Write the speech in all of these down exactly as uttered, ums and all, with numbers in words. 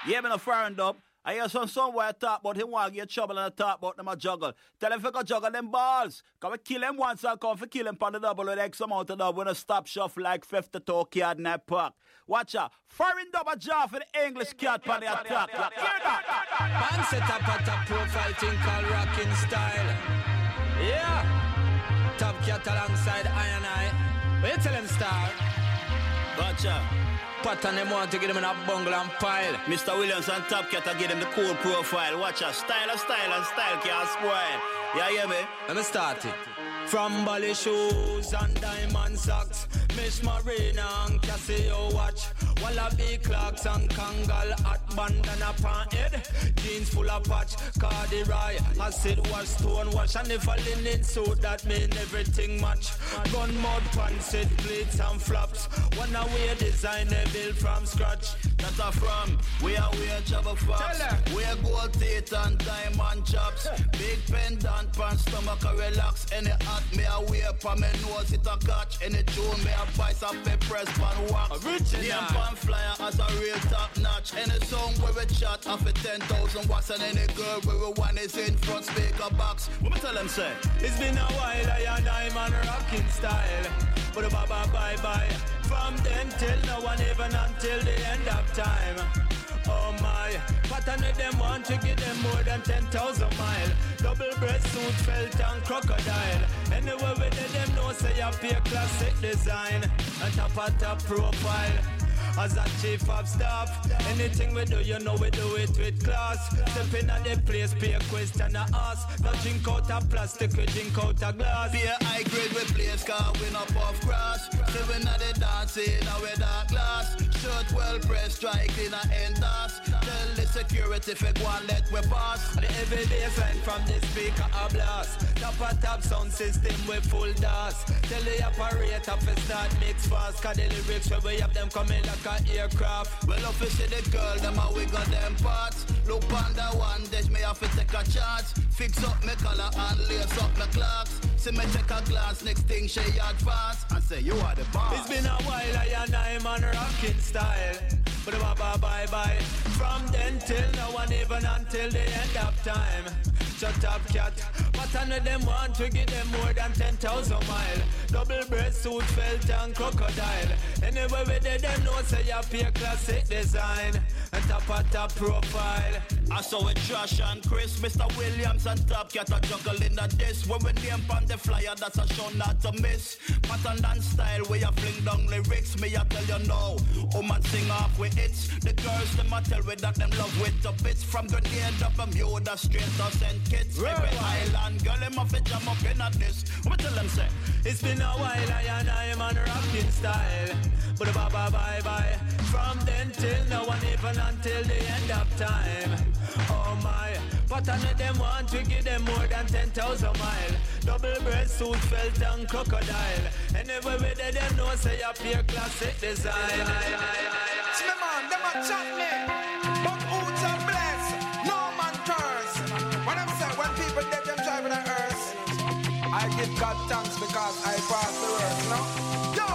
Yeah, me no friend up. I hear some somewhere talk about him want to get trouble and I talk about them a juggle. Tell him if go juggle them balls. Come we kill him once and come for kill him on the double with X amount of double. When a stop shuffle like fifty-two card in that pack. Watch out. Foreign double jaw for the English cat on the attack. Hear that? Man set up at a profile thing called rocking style. Yeah. Top cat alongside I and I. Where you tell him star? Watch out. Pattern them want to get him in a bungle and pile. Mister Williams and Top Cat to get him the cool profile. Watch out, style and style and style can't spoil. Yeah, hear me? Let me start it. From Bally shoes and diamond socks, Miss Marina and Casio watch, Wallaby clocks and Kangal hat bandana pan head, jeans full of patch, corduroy, acid wash, stone wash, and if a linen suit that mean everything match. Gun mud pants, it plates and flaps, one away design they build from scratch. That's a from, we are we are Jabba Fox, we are gold teeth and diamond chops, big pendant pan stomach a relax, any hat me a wear pan me nose it a catch, any tune me a vice a pep press pan wax, name pan flyer as a real top notch, any song where we chat off a ten thousand watts and any girl where we one is in front speaker box. What me tell them say? It's been a while I and I'm on rocking style, but a bye bye bye bye. From then till now and even until the end of time. Oh my, pattern of them want to give them more than ten thousand mile. Double breast suit, felt and crocodile. Anywhere with them know say I pay classic design. And top of top profile. As a chief of staff, anything we do, you know we do it with class. Stepping at the place, pay a question and ask. Don't drink out a plastic, we drink out a glass. Be a high grade with place, car we not off grass. Stepping at the dancing, now we dark glass. Shirt well pressed, strike in a end dance. Tell the security if it want let we pass. The everyday sign from the speaker a blast. Top a top sound system with full dust. Tell the operator to start mix fast. Cause the lyrics where we have them coming like aircraft. Well, if you see the girl, them a wiggle them parts. Look on the one dash, me have to take a chance. Fix up my collar and lace up my clocks. See me take a glance, next thing she yard fast. And say, you are the boss. It's been a while, I and I'm on rocking style. But bye bye bye bye. From then till now and even until the end of time. Shut up cat. But none of them want to give them more than ten thousand mile. Double breast suit, felt and crocodile. Anyway with them know say you pay classic design. And top of top profile. I saw it Josh and Chris, Mister Williams and Top Cat a juggle in the disc. When we name on the flyer, that's a show not to miss. Pattern and style, where you fling down lyrics. Me I tell you now, woman sing off with hits. The girls them I tell we that them love with the bits. From Grenade up and Bermuda straight to Saint Kitts. Every island girl them off it jam up in a this. What tell them say? It's been a while I and I'm on rocking style. But bye bye bye bye. From then till now and even until the end of time. Oh my, but none of them want to give them more than ten thousand mile. Double breast suit, felt and crocodile. Anyway with them know say you pay classic design. See me man, them a chat me, but who's a bless? No man curse. When I'm saying when people dead them driving the earth, I give God thanks because I pass the earth, no? Yo!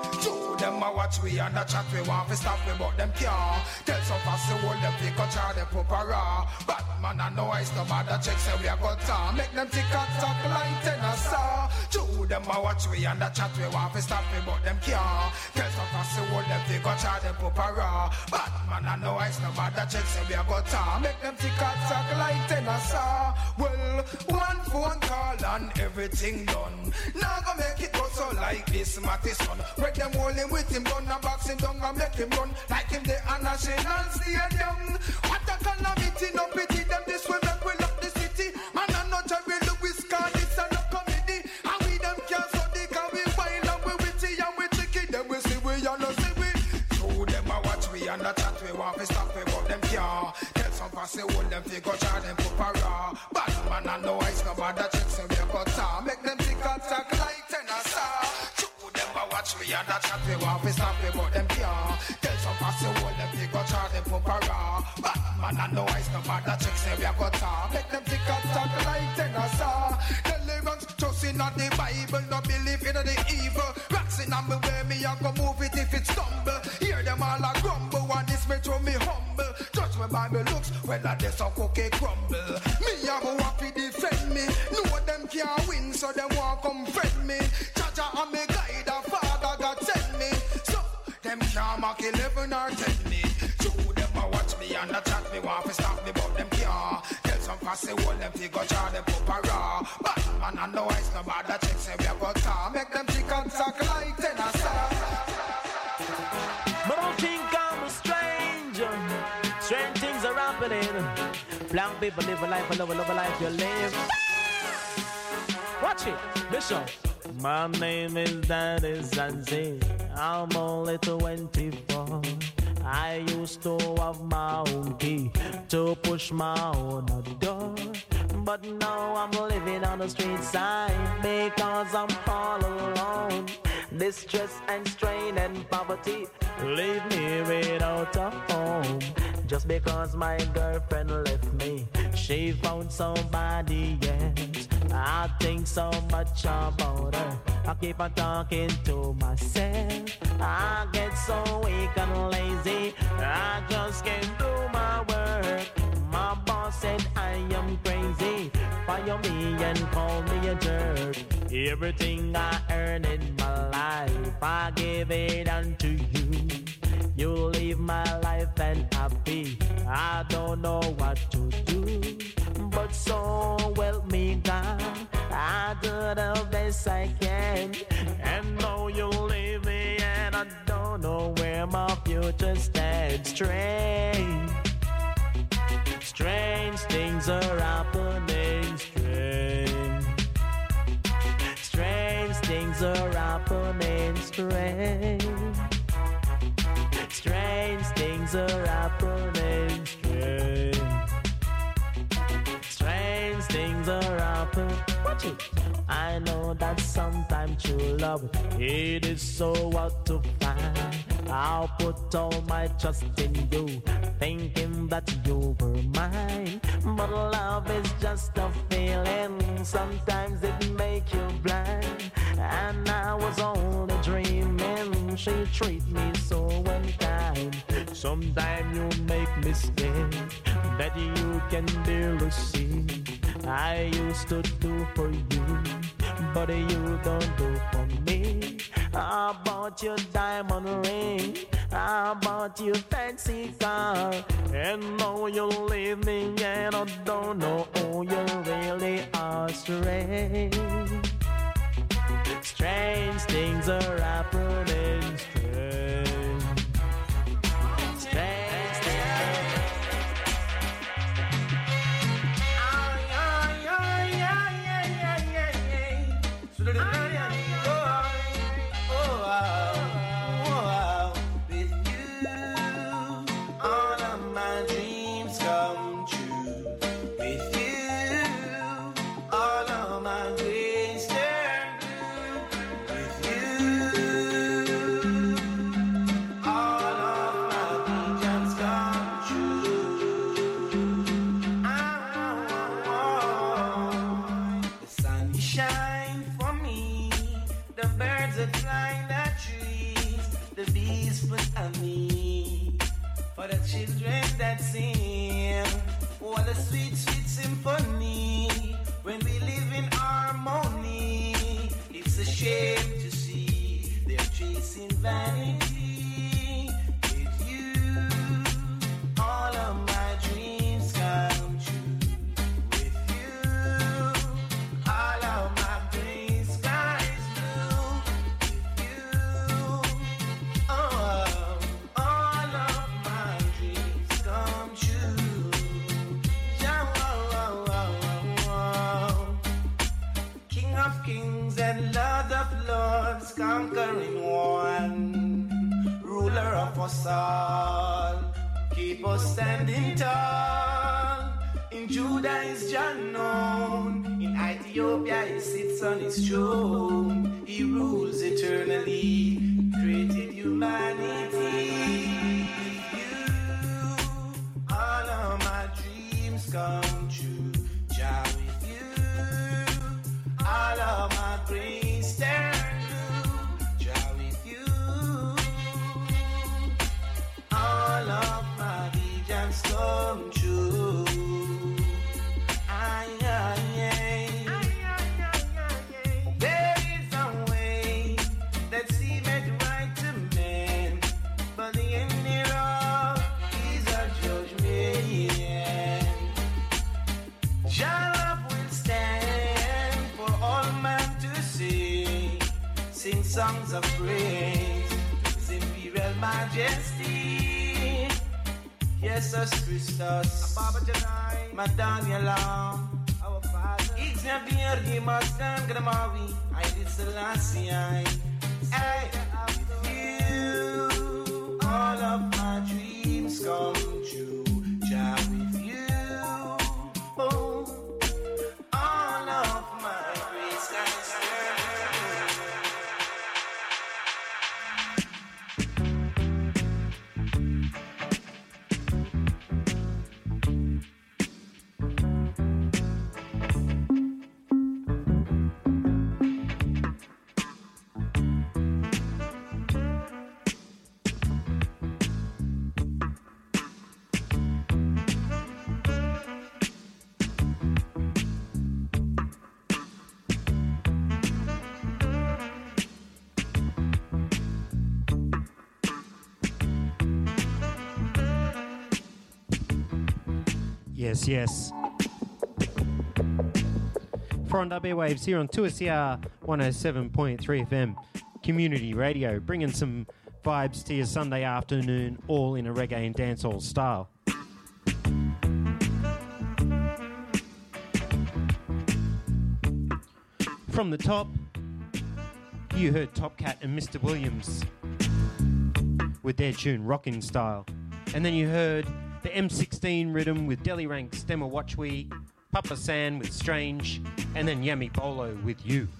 Them a watch we and a chat we want to stop we but them can't. Tell some fast to hold them pick up char them pupara. Bad man and no ice no matter check say we a got time. Make them tick and talk like ten a star. Two them a watch we and a chat we want to stop we but them can't. Tell some fast to hold them pick up char them pupara. Bad man and no ice no matter check say we a got time. Make them tick and talk like ten a star. Well, one phone call and everything done. Now go make it go so like this Mattison. Break them all in with him, gun and box him down and make him run like him the National Stadium. What a calamity, no pity them this way make we love the city. Man and not Jerry Lewis, cause this a no comedy. And we them can't so they can we wild and we witty and we tricky. Them we see we and no see we. So them a watch we and a chat we want to stop we but them can't. Tell some passy hold them figure charge them put para. Bad man and no ice no matter check so we got time. Make them tick and talk like ten a star. Watch we and a chat we want to stop we but them can't. Tell some fast you hold them figure charge them for para. Bad man and no ice no matter check say we a got time. Make them tick and talk like ten a star. Tell the guns trust in the Bible, no believe in the evil. Rocks in on me way me a go move it if it stumble. Hear them all a grumble and this me to me humble. Judge me by me looks, well I just a cookie crumble. Me have a waffy defend me. Know them can't win, so them won't come friend me. Jaja and me guide, a father God send me. So them can't mark eleven or ten me. Two them a watch me and a chat me, want to stop me, but them can't. Tell some fussy hold them figure jar them pop a raw. Batman and the ice no bother check say we a got car. Make them chick and suck like ten a star. But don't think I'm a stranger. Strange things are happening. Black people live a life, a love, a love a life you live. Watch it, Bishop. My name is Daddy Zanzi. I'm only twenty-four. I used to have my own key to push my own door. But now I'm living on the street side because I'm all alone. Distress and strain and poverty leave me without a home. Just because my girlfriend left me, she found somebody else. I think so much about her, I keep on talking to myself. I get so weak and lazy, I just can't do my work. My boss said I am crazy, fire me and call me a jerk. Everything I earn in my life, I give it unto you. You leave my life unhappy, I don't know what to do. But so help me God, I do the best I can. And now you leave me and I don't know where my future stands. Strange, strange things are happening. Strange, strange things are happening. Strange, strange things are happening. Strange, strange things are happening. Watch it. I know that sometimes true love, it is so hard to find. I'll put all my trust in you, thinking that you were mine. But love is just a feeling, sometimes it makes you blind. And I was only dreaming, she treat me so unkind. Sometimes you make mistakes that you can barely see. I used to do for you, but you don't do for me. I bought you diamond ring, I bought you fancy car, and now you leave me and I don't know who you really are. Strange, strange things are happening. Strange, strange things. Children that sing, what a sweet, sweet symphony. When we live in harmony, it's a shame to see they're chasing vanity. With you, all of my dreams come true. With you, all of my gray skies blue. With you, oh, all of come true. Yeah, oh, oh, oh, oh. King of kings and Lord of lords, conquering one, ruler of us all, keep us standing tall. In Judah is Jah known, in Ethiopia he sits on his throne. He rules eternally, created humanity. All of my dreams come true, Jah with you. All of my dreams turn blue, Jah with you. All of Majesty. Yes, us Christus. Madaniel. Our Father. It's a beer, he must stand, Gramawi. I did Selassie. Hey, you, all of my dreams come true. Jah with you. Oh, all of my grace skies. Yes, yes. Foreign W Waves here on two S C R one oh seven point three F M Community Radio, bringing some vibes to your Sunday afternoon, all in a reggae and dancehall style. From the top, you heard Top Cat and Mister Williams with their tune Rockin' Style. And then you heard the M sixteen rhythm with Delhi Rank's Dema Watchwe, Papa San with Strange, and then Yami Bolo with You.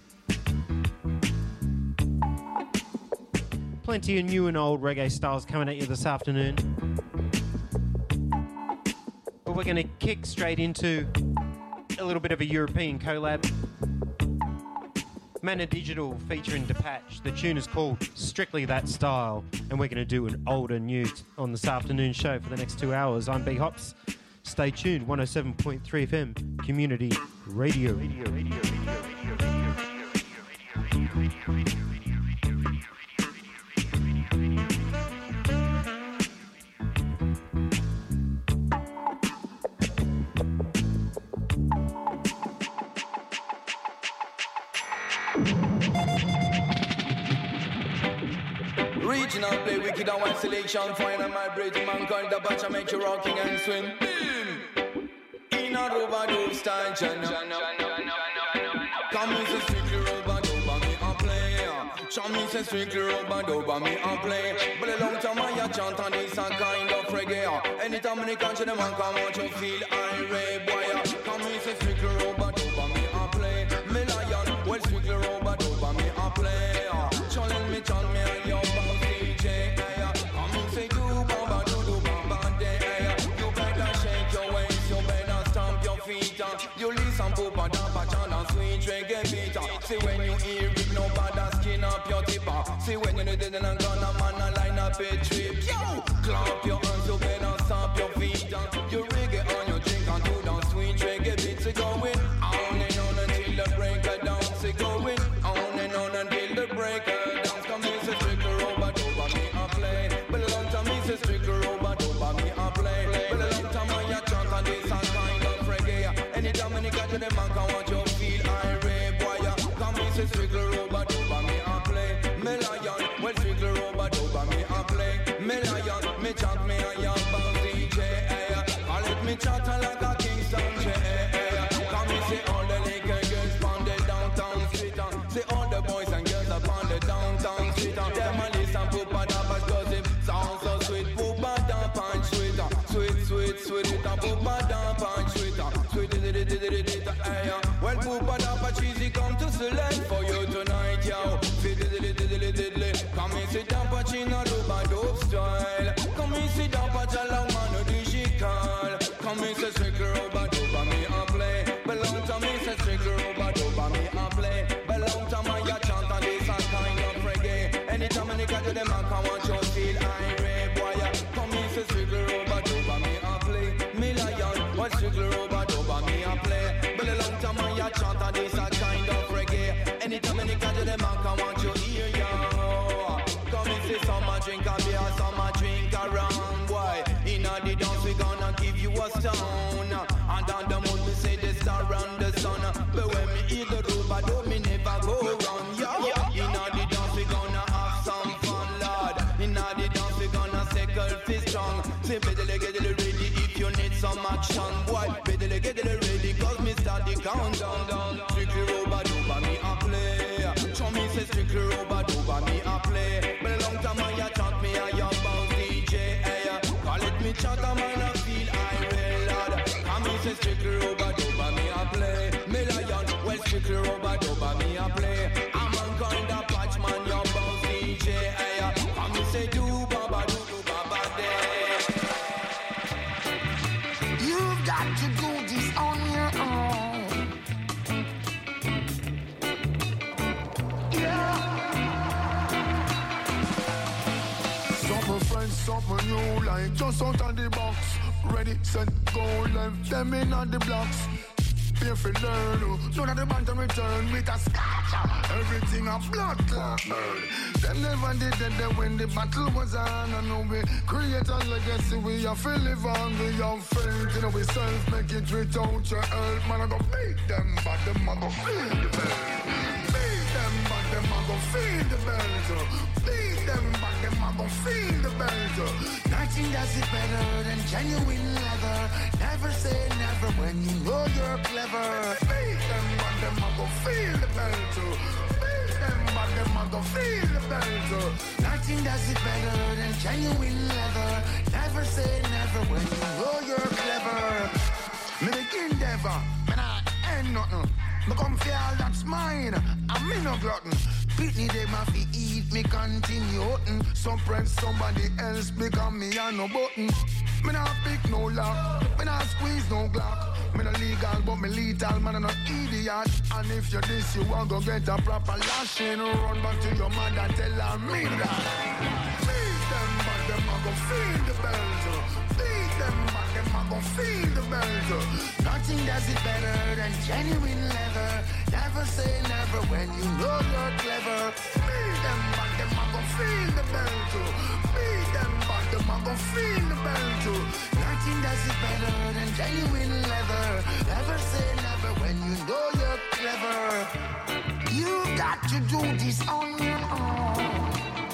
Plenty of new and old reggae styles coming at you this afternoon. But we're going to kick straight into a little bit of a European collab. Mana Digital featuring Depatch. The tune is called Strictly That Style, and we're going to do an old and new t- on this afternoon show for the next two hours. I'm B Hops. Stay tuned. one oh seven point three F M Community Radio. Radio, radio, radio, radio, radio, radio, radio, radio, radio. Regional play wicked and one selection. Fine and my bridge mankind. The batch I make you rocking and swing. Boom. In a rubber dove style. Come in say strictly rubber dove me a play. Come in say strictly rubber dove me a play. But a long time I chant on this a kind of reggae. Anytime I catch them man come out you feel irate boy. Come in say strictly rubber dove me a play. Me lion well strictly rubber dove me a play. Challenge me chant me and your you listen to Papa and sweet reggae beat. See when you hear it, no bother skin up your tipper. See when you did it and gonna man a line up a trip. Yo, clap your hands, you better stamp your feet. You reggae on your drink and do the sweet reggae beats. It's going on and on until the break of dawn. It's going on and on until the break of dawn. Come here, say strictly rubber over me a play. But a long time me say strictly rubber over me a play. But a long time I a chant and this and kind of reggae. Anytime when you got to the man, come on, you feel irate, boy. Come in, say strictly rubber over me a play. Me lion, well strictly rubber over me a play. Me lion, me chant me a young bounce D J. I let me chant like a Kingston J. Come in, say all the little girls on the downtown street. Say all the boys and girls up on the downtown street. Them a listen to Papa cause it sounds so sweet. Poopa da punch sweet, sweet, sweet, sweet. It a Poopa da punch sweet, sweet. Well, Poopa da cheesy come to select for you tonight, yo. Come and sit down, Pachina, Ruba dope style. Come and sit down, Pachala, Mano digital. Come and say, strictly rubber dope, me a play. Belong to me, say, strictly rubber dope, me a play. Belong to my ya chant and this a kind of reggae. Anytime I get to them, I come want you feel irate, boy. Come and say, strictly rubber dope, me a play. Me lion, what strictly rubber dope, me a play. But a long time I ya chant and this a kind of reggae. Anytime I get to them, I come want you hear ya. Come and say, some a drink a beer, some a drink a rum, boy. Inna the dance we gonna give you a stone. And on the moon we say the star and the sun. But when me eat the rubber dope, me never go wrong, yo. Inna the dance we gonna have some fun, lad. Inna the dance we gonna settle this strong. Say better get it ready if you need some action. Boy, better get it ready cause me start the countdown. Strictly rubber duba me a play. Show me say strictly rubber duba me a play. But a long time I ya chat me a your bounce D J. Hey, call it me chat a man a feel I real lad. Come me say strictly rubber duba me a play. Me lion, well strictly rubber duba me a play. I'm on kind of patch man your bounce D J. Hey, come me say do baba do do baba day. You've got to do this on your own. Some friends, some new like just out of the box. Ready, set, go, left them in on the blocks. Pay for learn, none of the band to return with a scotch. Everything a blood clot burn. Them never did that when the battle was on. And now we create a legacy, we have to live on. We have faith in ourselves, make it without your help. Man, I go beat them, but them I go feel the belt. Beat them, but them I go feel the belt. Beat them, but them I go feel the belt. Nothing does it better than genuine leather. Never say never when you know you're clever. Beat them, but them I go feel the belt. Beat them, but them I go feel the belt. Nothing does it better than genuine leather. Never say never when you know you're clever. Me begin never, me not end nothing. Me come for all that's mine, and me no glutton. Pitney them a fi eat, me continue eating. Some press somebody else because me a no button. Me not pick no lock, me not squeeze no glock. Me no legal but me lethal, man, I'm not idiot. And if you this, you want to get a proper lashing. Run back to your mother, tell her me that. Beat them, but them a go feel the belt. Beat them, but them a go feel the belt. Nothing does it better than genuine leather. Never say never when you know you're clever. Beat them, but them a go feel the belt. Beat them, but them a go feel the belt. Nothing does it better than genuine leather. Never say never when you know you're clever. You got to do this on your own.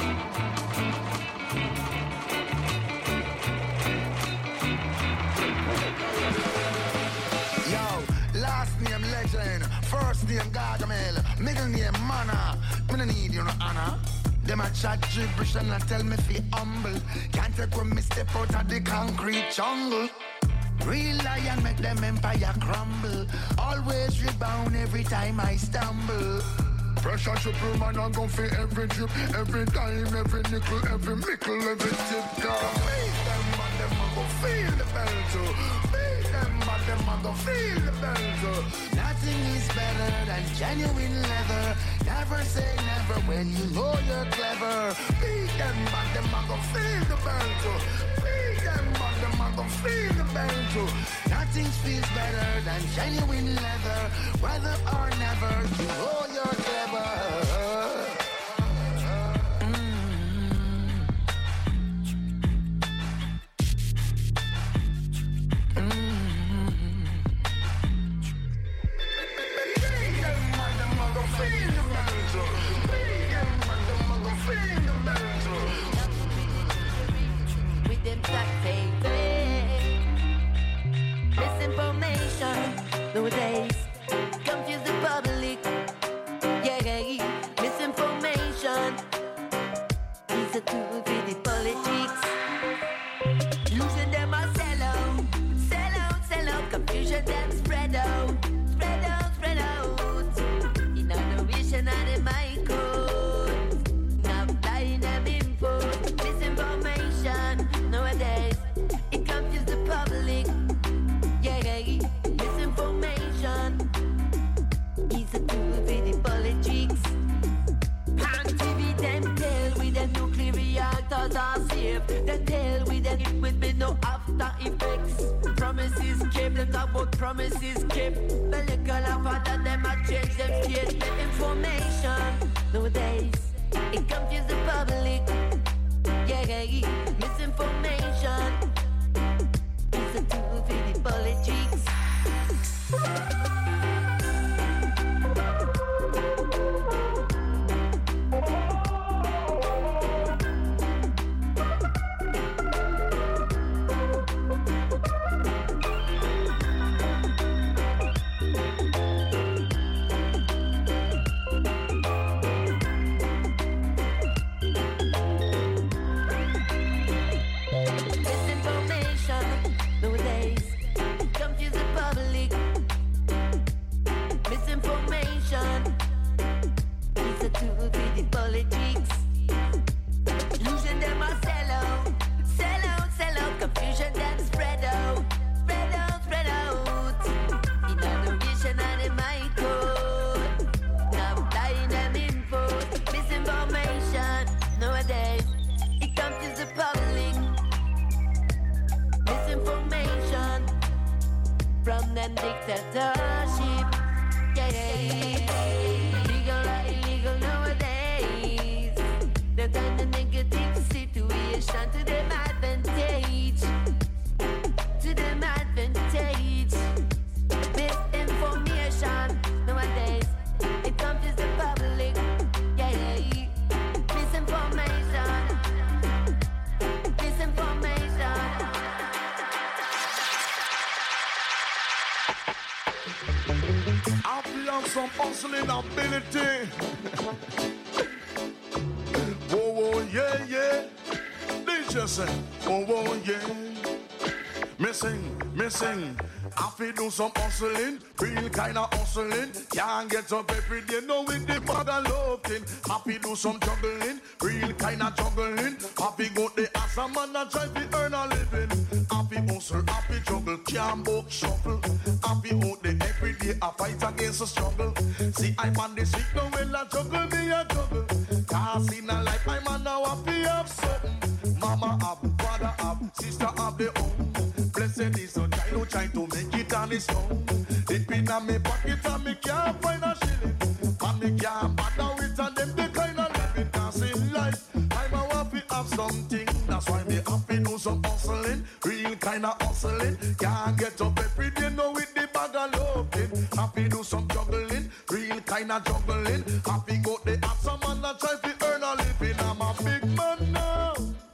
Yo, last name legend, first name Gargamel, middle name Mana. Me no need you no honor. Them a chat gibberish and a tell me fi humble. Can't take when me step out of the concrete jungle. Real lion make them empire crumble. Always rebound every time I stumble. Pressure triple man and go for every drip, every time, every nickel, every mickle, every tip. Girl, beat them and them a go feel the belt. Beat them and them a go feel the belt. Nothing is better than genuine leather. Never say never when you know you're clever. Beat them and them a go feel the belt. Beat them and them a go feel the belt. Nothing feels better than genuine leather. Whether or never, you know you're clever. Misinformation nowadays confuse the public. Yeah, misinformation is a tool for the politics. Illusion them a sell out, sell out, sell out. Confusion them spread out, spread out, spread out. In our vision of the mind code, now blind them info. Misinformation nowadays it confuse the public. Yeah, misinformation is a tool for the politics. And T V them tell with the nuclear reactors are safe. They tell with them it will be no after effects. Promises kept, them talk about promises kept. The little of that them a change them state. Information nowadays it confuse the public. Yeah, misinformation is a tool for the politics. them dictatorship. Yeah, yeah. Legal or illegal nowadays. They turn the negative situation to them advantage. To them advantage. Misinformation nowadays. It confuses the public. Yeah, yeah. Misinformation. Misinformation. I feel some hustling ability. Whoa, whoa, yeah, yeah. They just say, whoa, whoa, yeah. Missing, missing. I feel do some hustling, real kind of hustling. Can't get up every day, no with the bag of looking. Happy do some juggling, real kind of juggling. Happy go the ass a man and try to earn a living. Happy hustle, happy juggle, can't book shuffle. Happy out the every day, I fight against the struggle. See, I'm on the street, no when I juggle, me a juggle. Cause in a life, I'm on now happy have something. Mama have, father have, sister have their own. Blessed is the child who try to make it on his own. It been on me pocket and me can't find a shilling. And me can't bother with and them the kind of living. Cause in life, I'm a happy have something. That's why me happy do some hustling. Real kind of hustling. Can't get up every day no with the bag of looking. Happy do some juggling. Real kind of juggling. Happy go the ass a man and try to earn a living. I'm a big man now.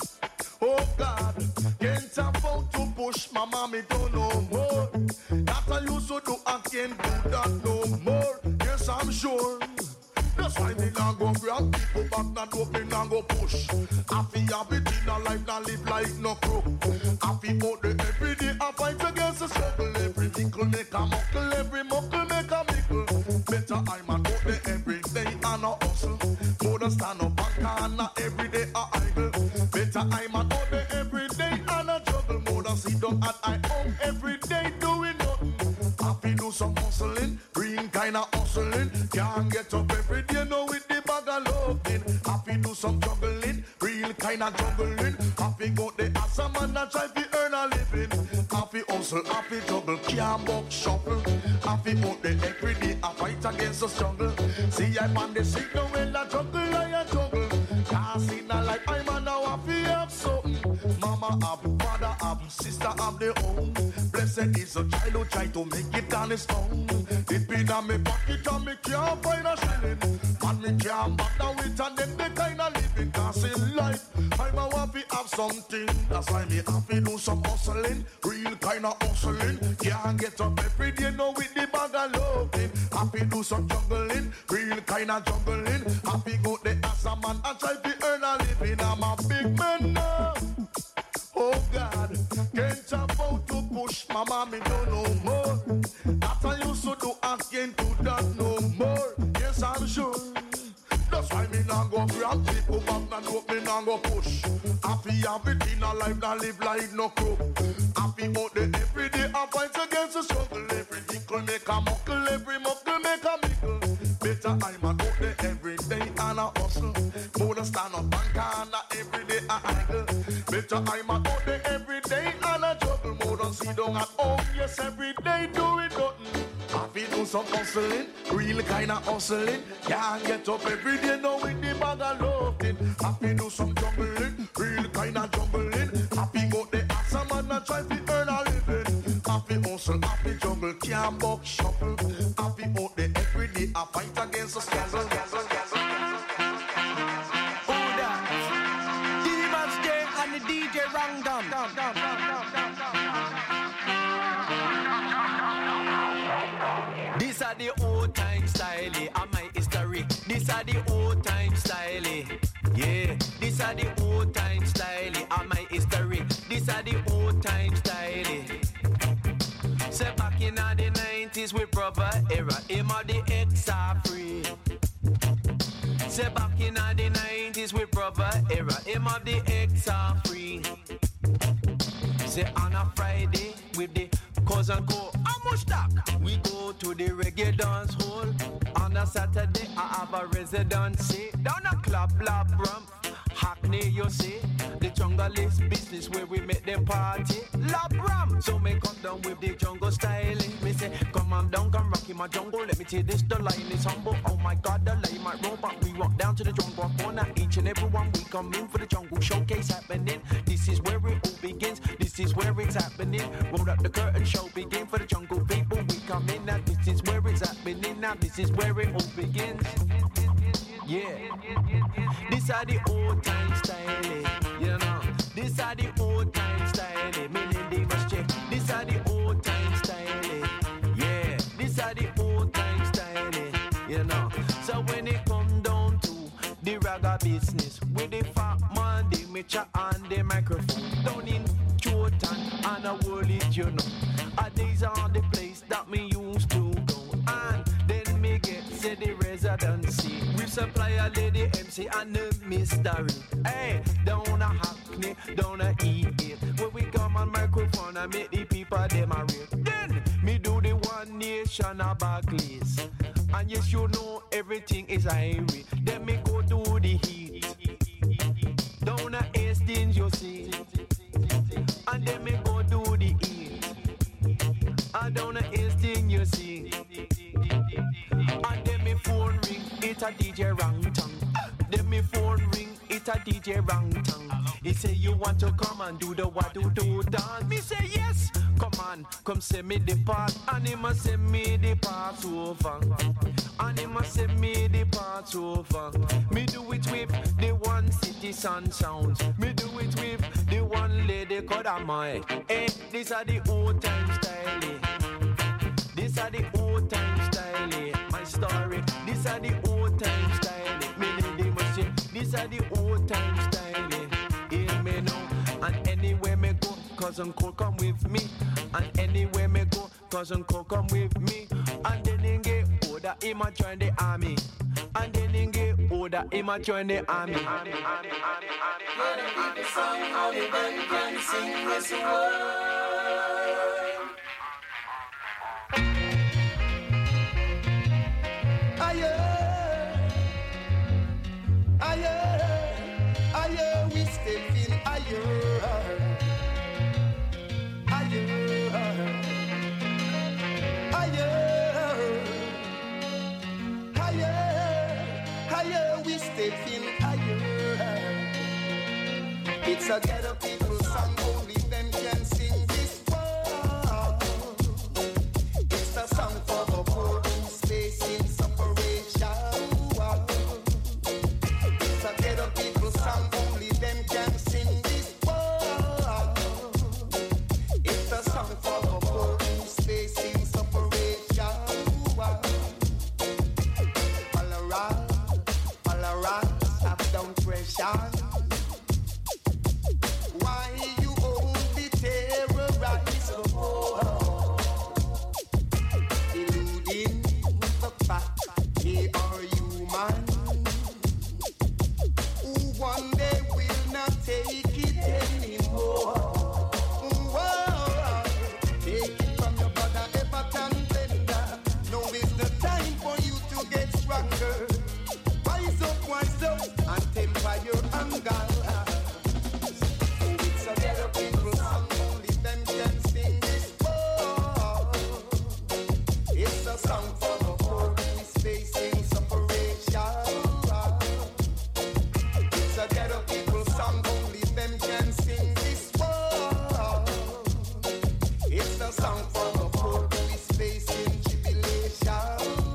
Oh God, can't afford to push my mommy don't know more. That I used to do, I can't do that no more. Yes, I'm sure. That's why me now go grab people back, not up, me now go push. Happy have it in a life, not live like no crook. Happy out there every day, I fight against the struggle. Every nickel make a muckle, every muckle make a mickle. Better I'm out there every day and a hustle. More than stand up and can every day a idle. Better I'm out there every day and a juggle. More than sit down at I home every day doing nothing. Happy do some hustling, real kind of hustling. Can't get up every day no with the bag of looking. Happy do some juggling, real kind of juggling. Happy go the ass a man and try to earn a living. Happy hustle, happy juggle, can't book shuffle. Happy out there every day I fight against the struggle. See I'm on the street now when I juggle, I juggle. Cause in a life I'm a now happy have something. Mama have, father have, sister have their own. Blessed is a child who try to make it on his own. It been on me pocket and me can't find a shilling. And me can't bother with and then the kind of living. Cause in life I'm a happy have something. That's why me happy do some hustling. Real kind of hustling. Can't get up every day no with the bag of looking. Happy do some juggling. Real kind of juggling. Happy go the ass a man and try to earn a living. I'm a big man now. Oh God, can't afford to push my mommy do no more. That I used to do, I can't do that no more. Yes, I'm sure. That's why me now go grab people back and hope me now go push. Happy have it in a life that live like no crook. Happy out there every day I fight against the struggle. Every nickel make a muckle, every muckle make a mickle. Better I'm out there every day and I hustle. More than stand up and can every day I idle. Better I'm out there every day and I juggle. More than sit down at home, yes every day do it nothing. Happy do some hustling, real kind of hustling. Can't get up every day no with the bag of looking. Happy do some juggling, real kind of juggling. Happy go the ass a man and try to earn a living. Happy hustle, happy juggle, can't buck shuffle. Happy out there every day I fight against the struggle. D J Rangdom. This are the old time style, and my history. This are the old time style, yeah. This are the old time style, and my history. This are the old time style. Say back in the nineties with proper era, him of the X are free. Say back in the nineties with proper era, him of the X are free. Say on a Friday with the cousin go, how much that? We go to the reggae dance hall. On a Saturday I have a residency down a club, lab ramp, Hackney you see. The jungle junglist business where we make them party. Love ram, so me come down with the jungle styling. Me say, come on down, come rock in my jungle. Let me tell this, the line is humble. Oh my God, the line might robot. We walk down to the jungle corner. Each and every one we come in for the jungle showcase happening. This is where it all begins. This is where it's happening. Roll up the curtain, show begin for the jungle people. We come in now. This is where it's happening now. This is where it all begins. Yeah, this are the old time style, you know. This are the old time style, meaning they must check. This are the old time style, yeah. This are the old time style, you know. So when it come down to the ragga business, with the fat man, the mixture and the microphone, down in Jordan and a world it, you know. And these are the place that me used to go, and then me get say the residency. We supply a lady M C and the mystery. Hey, down a Hackney, down a E eight. When we come on microphone and make the people them a rate. Then me do the One Nation a Barclays. And yes, you know everything is highway. Then me go to the heat. Down a Hastings, you see. And then me go to the east. And down a Hastings, you see. And then me phone ring, it's a D J Rangtang. Then me phone ring, it's a D J Rangtang. He say you want to come and do the what do do dance. Me say yes, come on, come send me the part. And he must send me the part over. And he must send me the part over. Me do it with the one city sun sounds. Me do it with the one lady called Amai. Hey, these are the old time style. These are the old time style. My story. These are the old time style. Me lady must say, these are the old time style. Hear me now. And anywhere me go, cousin Cole come with me. And anywhere me go, cousin Cole come with me. And then he get older, he might join the army. And then he get older, he might join the army. Let the people sing, only them can sing this word. Aye, aye, aye, we step in aye, aye, aye, aye, aye, we step in aye. It's a ghetto people song, only them can sing this one. It's a song for the poor who's facing separation. It's a ghetto people song, only them can sing this one. It's a song for the poor who's facing separation. All around, all around, stop down pressure. Why you only terrorize the poor? Eluding the fact they are human, who one day will not take it anymore. Whoa. Take it from your brother Everton Blender. Now is the time for you to get stronger. Wise up, wise up, and temper your anger. It's a ghetto people song, only them can sing this song. It's a song for the poor who is facing separation. It's a ghetto people song, only them can sing this song. It's a song for the poor who is facing tribulation.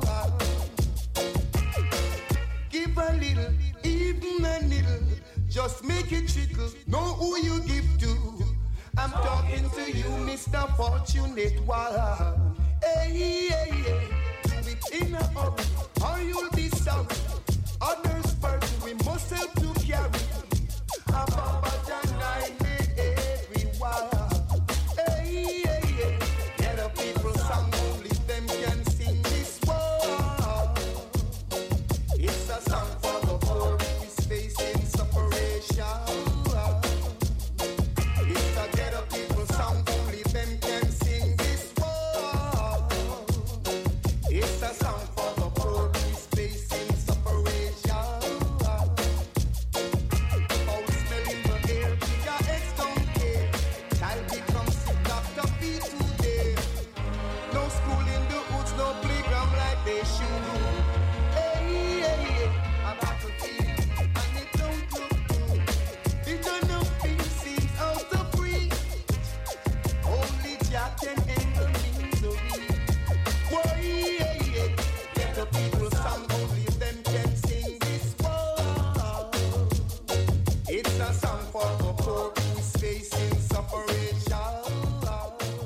Give a little, even a little, just make it trickle. Know who you give to. I'm talking to you, Mister Fortunate One. Hey, hey, hey. Do it in a hurry, or you'll be sorry. Others first, we must help to carry. A Papa John, I made everyone. Hey, hey, hey. Get up, people, song, only them can sing this one. It's a song for the poor who is facing separation. It's a get up, people, song, only them can sing this one. It's a song for the poor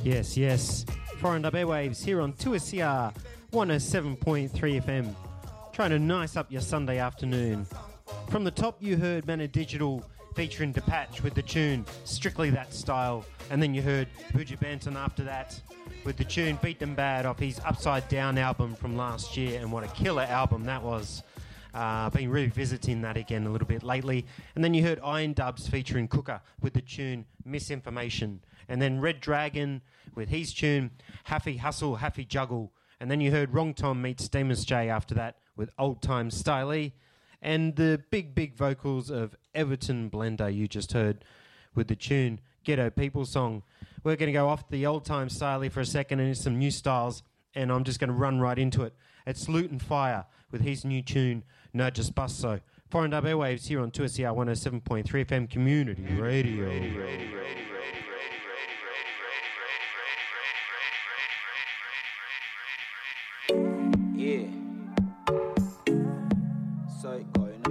Yes, yes. Foreign Dub Airwaves here on two S C R one oh seven point three F M. Trying to nice up your Sunday afternoon. From the top, you heard Manor Digital featuring Depatch with the tune Strictly That Style. And then you heard Buju Banton after that with the tune Beat Them Bad off his Upside Down album from last year. And what a killer album that was. Uh, been revisiting that again a little bit lately. And then you heard Iron Dubs featuring Cooker with the tune Misinformation. And then Red Dragon with his tune Happy Hustle, Happy Juggle. And then you heard Wrong Tom meets Demus J after that with Old Time Styley. And the big, big vocals of Everton Blender you just heard with the tune Ghetto People Song. We're going to go off the Old Time Styley for a second and into some new styles. And I'm just going to run right into it. It's Luton Fire with his new tune No Just Busto. Foreign Dub Airwaves here on two S C R one oh seven point three F M Community Radio. Radio. Yeah. So it going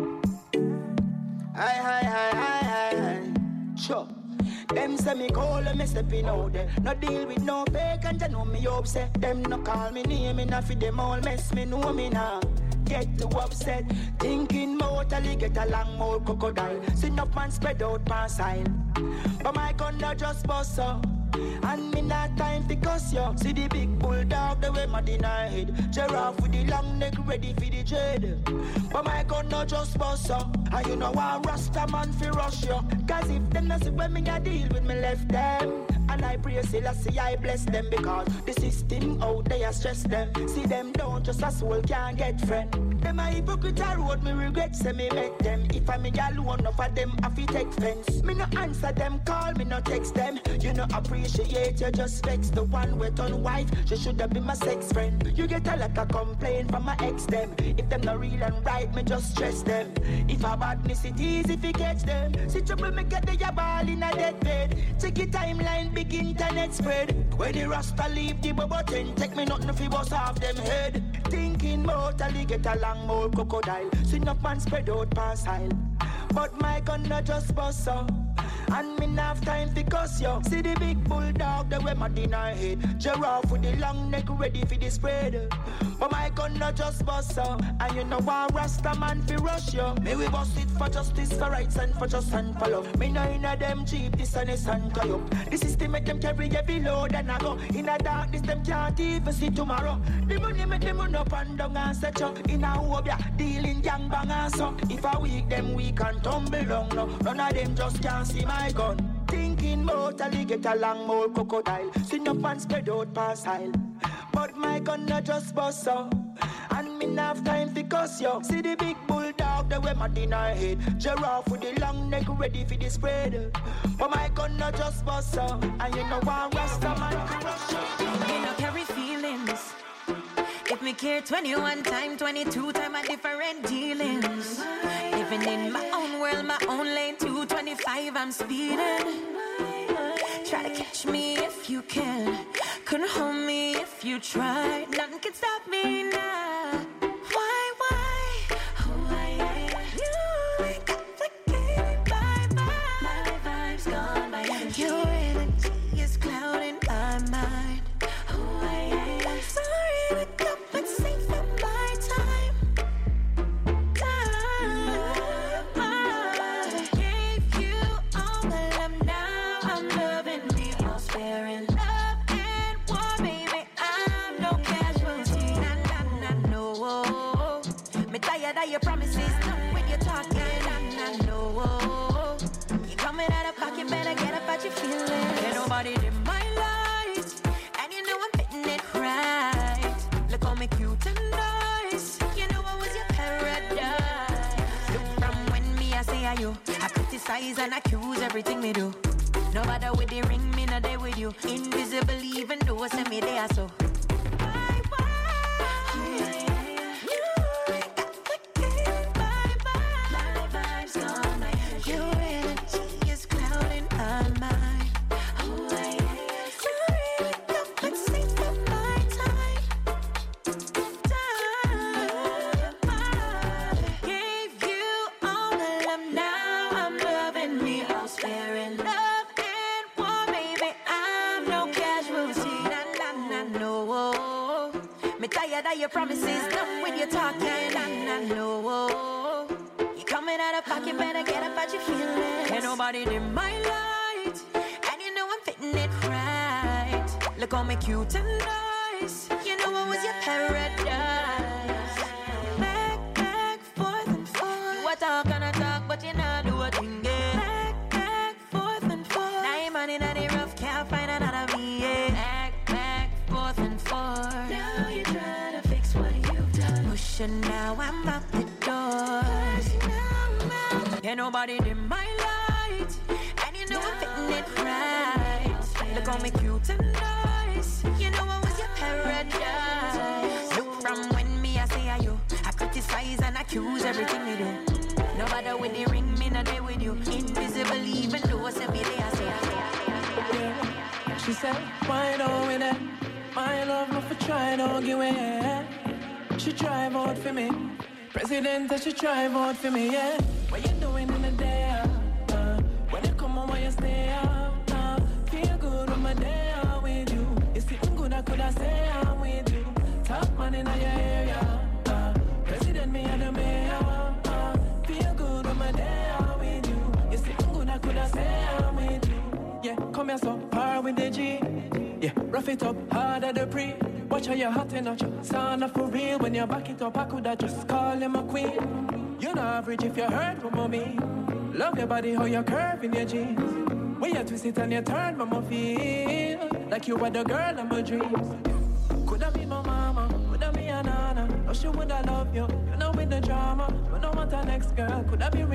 on. Hi, hi, hi, hi, hi, hi. Sure. Them say me call and me stepping out there. No deal with no fake and you know me upset. Them no call me name enough for them all mess me know me now. Get too upset, thinking about a get a long more crocodile. Sit up and spread out my side. But my gun not just bust up. And me not time to cuss you. See the big bulldog the way my deny head. Giraffe with the long neck ready for the dread. But my gun not just bust up. And you know why Rasta man fi rush you. Cause if them not see when me a deal with me left them. And I pray Selassie I bless them. Because the system out there stress them. See them down just a soul can't get friend. Them a hypocrite a road me regret say me met them. If I me alone enough of them I fi take fence. Me no answer them call me no text them. You know appreciate you just vex the one with on wife. She should have been my sex friend. You get a lot of complaint from my ex them. If them not real and right me just stress them. If I badness it easy if you catch them. See trouble me get the ball in a dead bed. Check it timeline big internet spread. When the Rasta leave the bubble ten. Take me nothing if he bust off them head. Thinking about a get a long more crocodile. See no man spread out past aisle. But my gun not just bust up. And me not have time to cuss you. See the big bulldog the way my dinner head. Giraffe with the long neck ready for the spread. But my gun not just bust up. And you know why Rasta man fi rush you. Me we bust it for justice, for rights and for just and for love. Me no inna them cheap, this and this and tie up. The system make them carry every load and I go. In a darkness them can't even see tomorrow. The money make them run up and down and set you. In a hobia, dealing gang bang and so. If I weak them weak and tumble down no. None of them just can't see my gun. Thinking about a get a long more crocodile. Sit up and spread out past aisle. But my gun not just bust up. And me not have time to cuss you. See the big bulldog the way my dinner head. Giraffe with the long neck ready for the spread. But my gun not just bust up. And you know why Rasta man can rush you. Me no carry feelings. If me care twenty-one time, twenty-two time a different dealings. Living in my own world, my own lane, two twenty-five I'm speeding. Try to catch me if you can. Couldn't hold me if you tried. Nothing can stop me now. Why, why? Oh, why, yeah. You ain't complicated by my vibes gone by energy. Your energy is clouding my mind. Oh, why, yeah. I'm sorry to compensate for my time. Time. I gave you all the love, now I'm loving me all sparing. Your promises, done with your talking, and I know you coming out of pocket, better get up out your feelings. Ain't nobody in my life, and you know I'm fitting it right. Look on me cute and nice, you know I was your paradise. Look from when me I say I you, I criticize and accuse everything me do. No matter with the ring, me not there with you. Invisible even though I send me there so. Why, why? Your energy is clouding my mind. Oh, I am sorry to compensate for my time. Time. I gave you all the love, now I'm loving me all sparing. Love and war, baby, I'm no casualty. tired of your promises. Done with your talking and I know you coming out of pocket, better get up at your feelings. Ain't nobody in my light, and you know I'm fitting it right. Look on me cute and nice, you know I was your paradise. Back, back, forth and forth. You a talk and a talk, but you not do a thing. Back, back, forth and forth. Now you man in the rough, can't find another me. Yeah. Back, back, forth and forth. Now you try to fix what you've done. Pushing now, I'm out the door. Ain't nobody in my light, and you know I'm fitting it right. Look on me cute and nice, you know I was your paradise. Look from when me I say I you, I criticize and accuse everything you do. Nobody with the ring, me not there with you. Invisible even though every day I say I say I say I say I say. Yeah. She said, why don't we that? My love not for try don't give it. She try vote for me. President, she try vote for me, yeah. What you doing in the day? Uh, when you come on, why you stay up? Uh, feel good on my day uh, with you. You sitting good, I could I say I'm with you. Top man in your area. Uh, President, me and the mayor. Uh, feel good on my day uh, with you. You sitting good, I could I say I'm with you. Yeah, come here so hard with the G. Yeah, rough it up hard at the pre. Watch how you're hot enough, sound up for real. When you back it up, I coulda just call him a queen. You're not average if you hurt, mama me. Love your body, how you curve in your jeans. When you twist it and you turn, mama feel like you were the girl of my dreams. Coulda be my mama, coulda be a nana. No, she woulda love you, you know with the drama. But no matter next girl, coulda be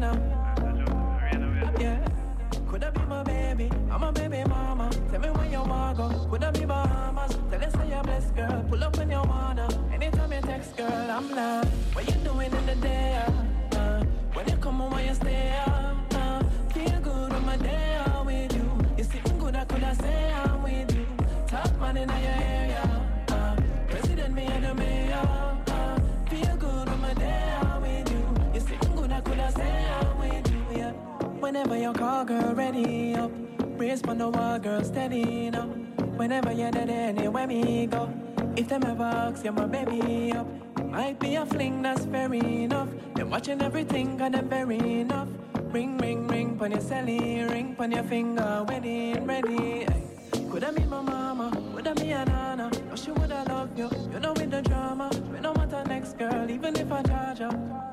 Rihanna. Yeah. Coulda be my baby, I'm a baby mama. Tell me when you wanna go. Coulda be Bahamas. Tell us say you're blessed, girl. Pull up when you wanna. Anytime you text, girl, I'm like, what you doing in the day? Uh, when you come home, when you stay up. Uh, feel good on my day uh, with you. You sitting good, I coulda say I'm with you. Top man in your area. Uh, President, me and the mayor. Uh, feel good on my day uh, with you. You sitting good, I coulda say I'm with you. Yeah. Whenever you call, girl, ready up. Brace on the wall, girl, steady now. Whenever you're there, anywhere me go. If them ever ask you, my baby up. Might be a fling, that's fair enough. Them watching everything, got them very enough. Ring, ring, ring, pon your celly, ring pon your finger, wedding ready. Coulda be my mama, coulda be a nana. No, she woulda love you, you know with the drama. We no matter next girl, even if I charge her.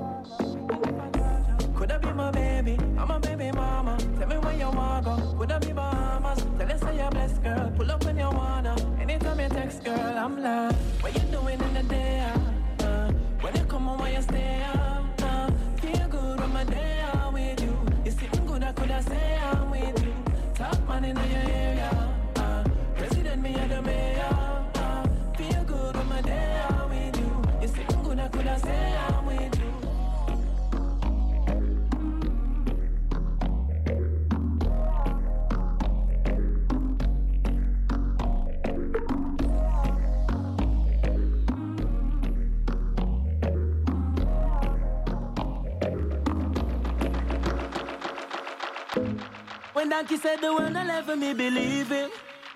Coulda be my baby, I'm a baby mama. Tell me when you wanna go. Coulda be Bahamas. Tell us say you're blessed, girl. Pull up when you wanna. Anytime you text, girl, I'm like, what you doing in the day? Uh, when you come home, when you stay up. Uh, feel good on my day uh, with you. You sitting good, I coulda say I'm with you. Top man in your area. Uh, President, me and the mayor. Uh, feel good on my day uh, with you. You sitting good, I coulda say I'm with you. When Donkey said the world will never me believe it.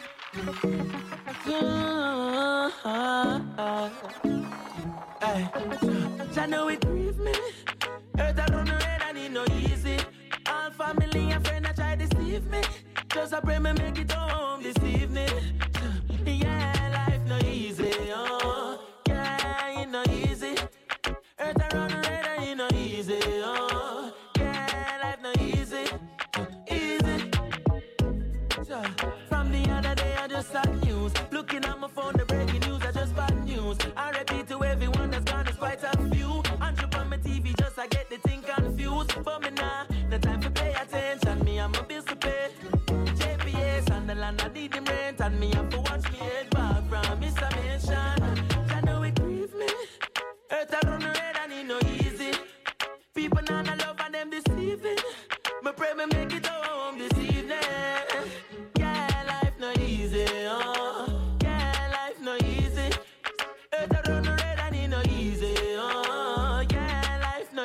Yeah. Hey. I know it grieve me. Earth I don't know it, I need no easy. All family and friends I try to deceive me. Just I pray me make it home this evening. Yeah, life no easy. Oh, yeah, it no easy. Earth I run red, I ain't no easy. Oh, yeah, life no easy. From the other day I just saw news. Looking at my phone, the breaking news, I just bad news. I repeat to everyone that's gone, despite a few. Hundred on my T V, just I get the thing confused. But me nah, no time to pay attention. Me I'm a bills to pay. J P S and the land I need them rent. And me have to watch me head back from Mister Mansion. I know it grieve me. Earth I run red, I need no easy. People now I love and them deceiving. Me pray me make it home this evening.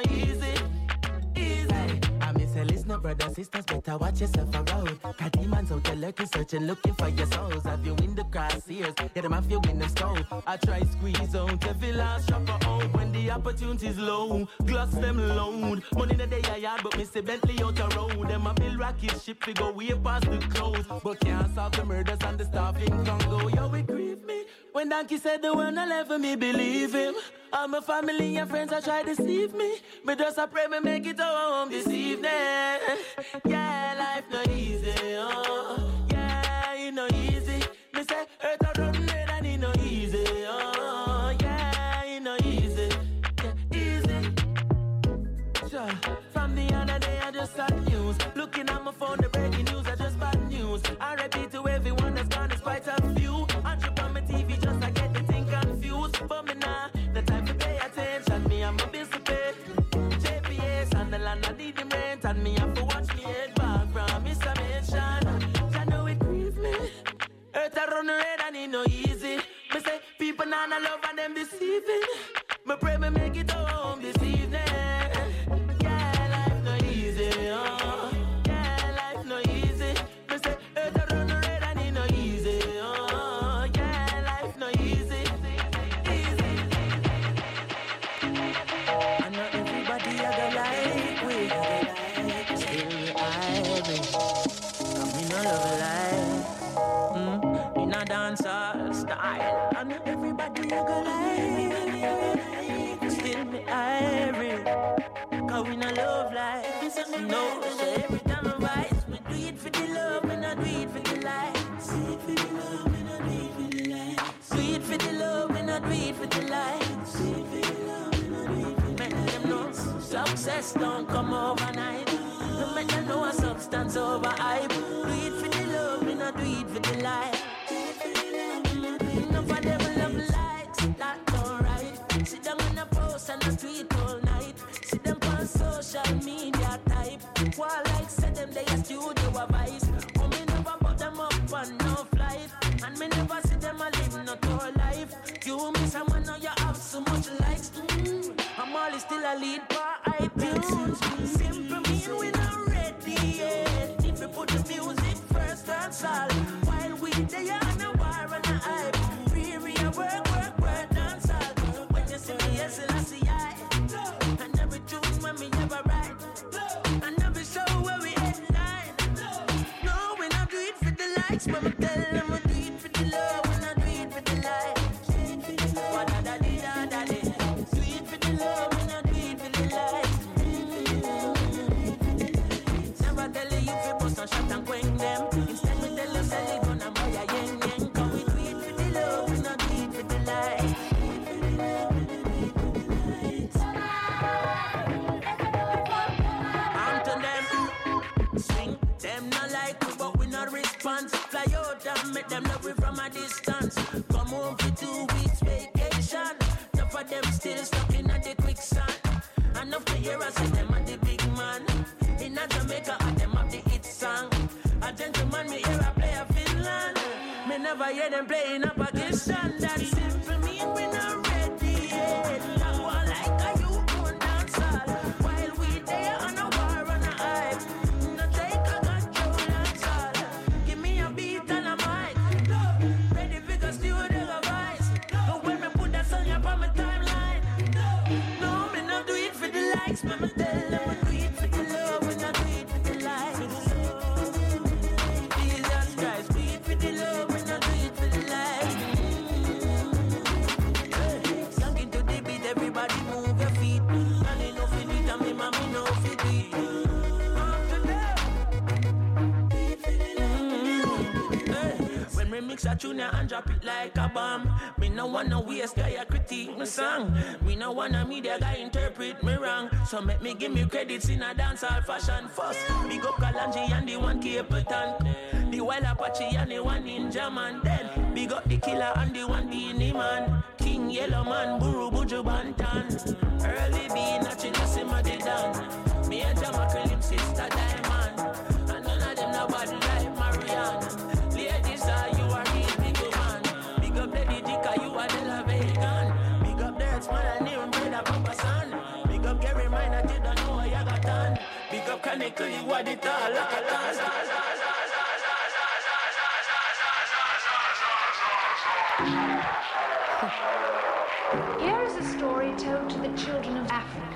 Brothers, sisters, better watch yourself around. Cause demons out there lurking, searching, looking for your souls. Have you in the crosshairs? Yeah, them have you in them skull. I try squeeze out every last drop of out when the opportunity's low. Gloss them load. Money in the day I yard, but me say Bentley out the road. Them a build rocket ship, we go way past the clothes. But can't solve the murders and the starving Congo. Yo, it grieve me. When Donkey said the one I left for me, believe him. All my family and friends, I try to deceive me. But just I pray me make it home this evening. Yeah, life not easy, oh. Yeah, it no easy. Me say, earth a run red and it no easy, oh. Yeah, it no easy. Yeah, easy. Sure. From the other day, I just saw news. Looking at my phone, the breaking news, I just bad news. I repeat to everyone that's gone, it's quite a few. I trip on my T V just I get the thing confused. But me nah, the time to pay attention. Me, I'm a busy pay. J P S and the land, I need the rent. And me have to watch me head back from Mister Mansion. I know it grieves me. Earth a run red and it no easy. Me say people nah no love and them deceiving. Me pray me make it home this evening. Yeah, life no easy, oh. Yeah, life no easy. Me say earth a run red and it no easy, oh. Yeah, life no easy. Easy. I know everybody a go like we. Still I be. Me no love life. Mm, in a dancehall style. I know everybody a go like. Still me Irish. Cause we no love life. No, so every time I rise, we do it for the love, we not do it for the lights. Do it for the love, we not do it for the lights. Do it for the love, we not do it for the lights. Do it for the love, we not do it for the lights. Make them know success don't come overnight. No make them know a substance over hype. Do it for the love, we not do it for the lights. Enough of them love likes, that don't right. Sit down on a post and a tweet all night. See them on social media type. While like said them they a studio advice. Oh, me never put them up on no flight. And me never see them a live no tour life. You miss someone now you have so much likes. Mm. I'm always still a lead for iTunes. Simple mean we not ready yet. If we put the music first, that's all. While we there on a war and a hype. Free work, work, work, dance all. When you see me, yes, I see I. And every tune when me never write. And every show where we headline. No, we not do it for the likes. When we tell them we do it for the love. We not do it for the likes. What da da di da da di. Do it for the love. We not do it for the likes. Never tell you if you bust a shot and quench them. Instead we tell you sell it on a moya yen yen. Cause we do it for the love. We not do it for the likes. Response. Fly out and make them love we from a distance. Come home for two weeks vacation. Enough of them still stuck in the quicksand. Enough to hear us say them are the big man. In a Jamaica and them have the hit song. A gentleman me hear a play a Finland. Me never hear them play in a Pakistan. That's simple mean we not ready yet. That one like a you own dance hall. While we there on a war on a hype. No take a control and all. Give me a beat and a mic. Ready for the studio voice. But when me put that song up on my timeline. No, me not do it for the likes. Me me tell them we do it for the love. We not do it for the likes. Jesus Christ, do it for the love. We not do it for the likes. Sung into the beat, everybody move your feet. And enough in it, and me mommy know fit it. When we mix a tune and drop it like a bomb. Me no wanna waste guy a critique my song. Me no wanna media guy interpret me wrong. So make me give me credits in a dancehall fashion first. Big up Kalanji and the one Capleton. The Wild Apache and the one Ninja Man. Then big up the Killer and the one Beanie Man. King Yellow Man, Buru Buju Bantan. Early B, Nachin Simadi Dan. Me and Jamaica Lim Sister Diamond. And none of them nobody like Marianne. Ladies, are you are real big man. Big up Lady Jika, you are the La Vegan. Big up Dirts, man, and even brother Papa San. Big up Gary Mine, I didn't know. Big up Chronicle, you are the tall, like a tall. Here is a story told to the children of Africa.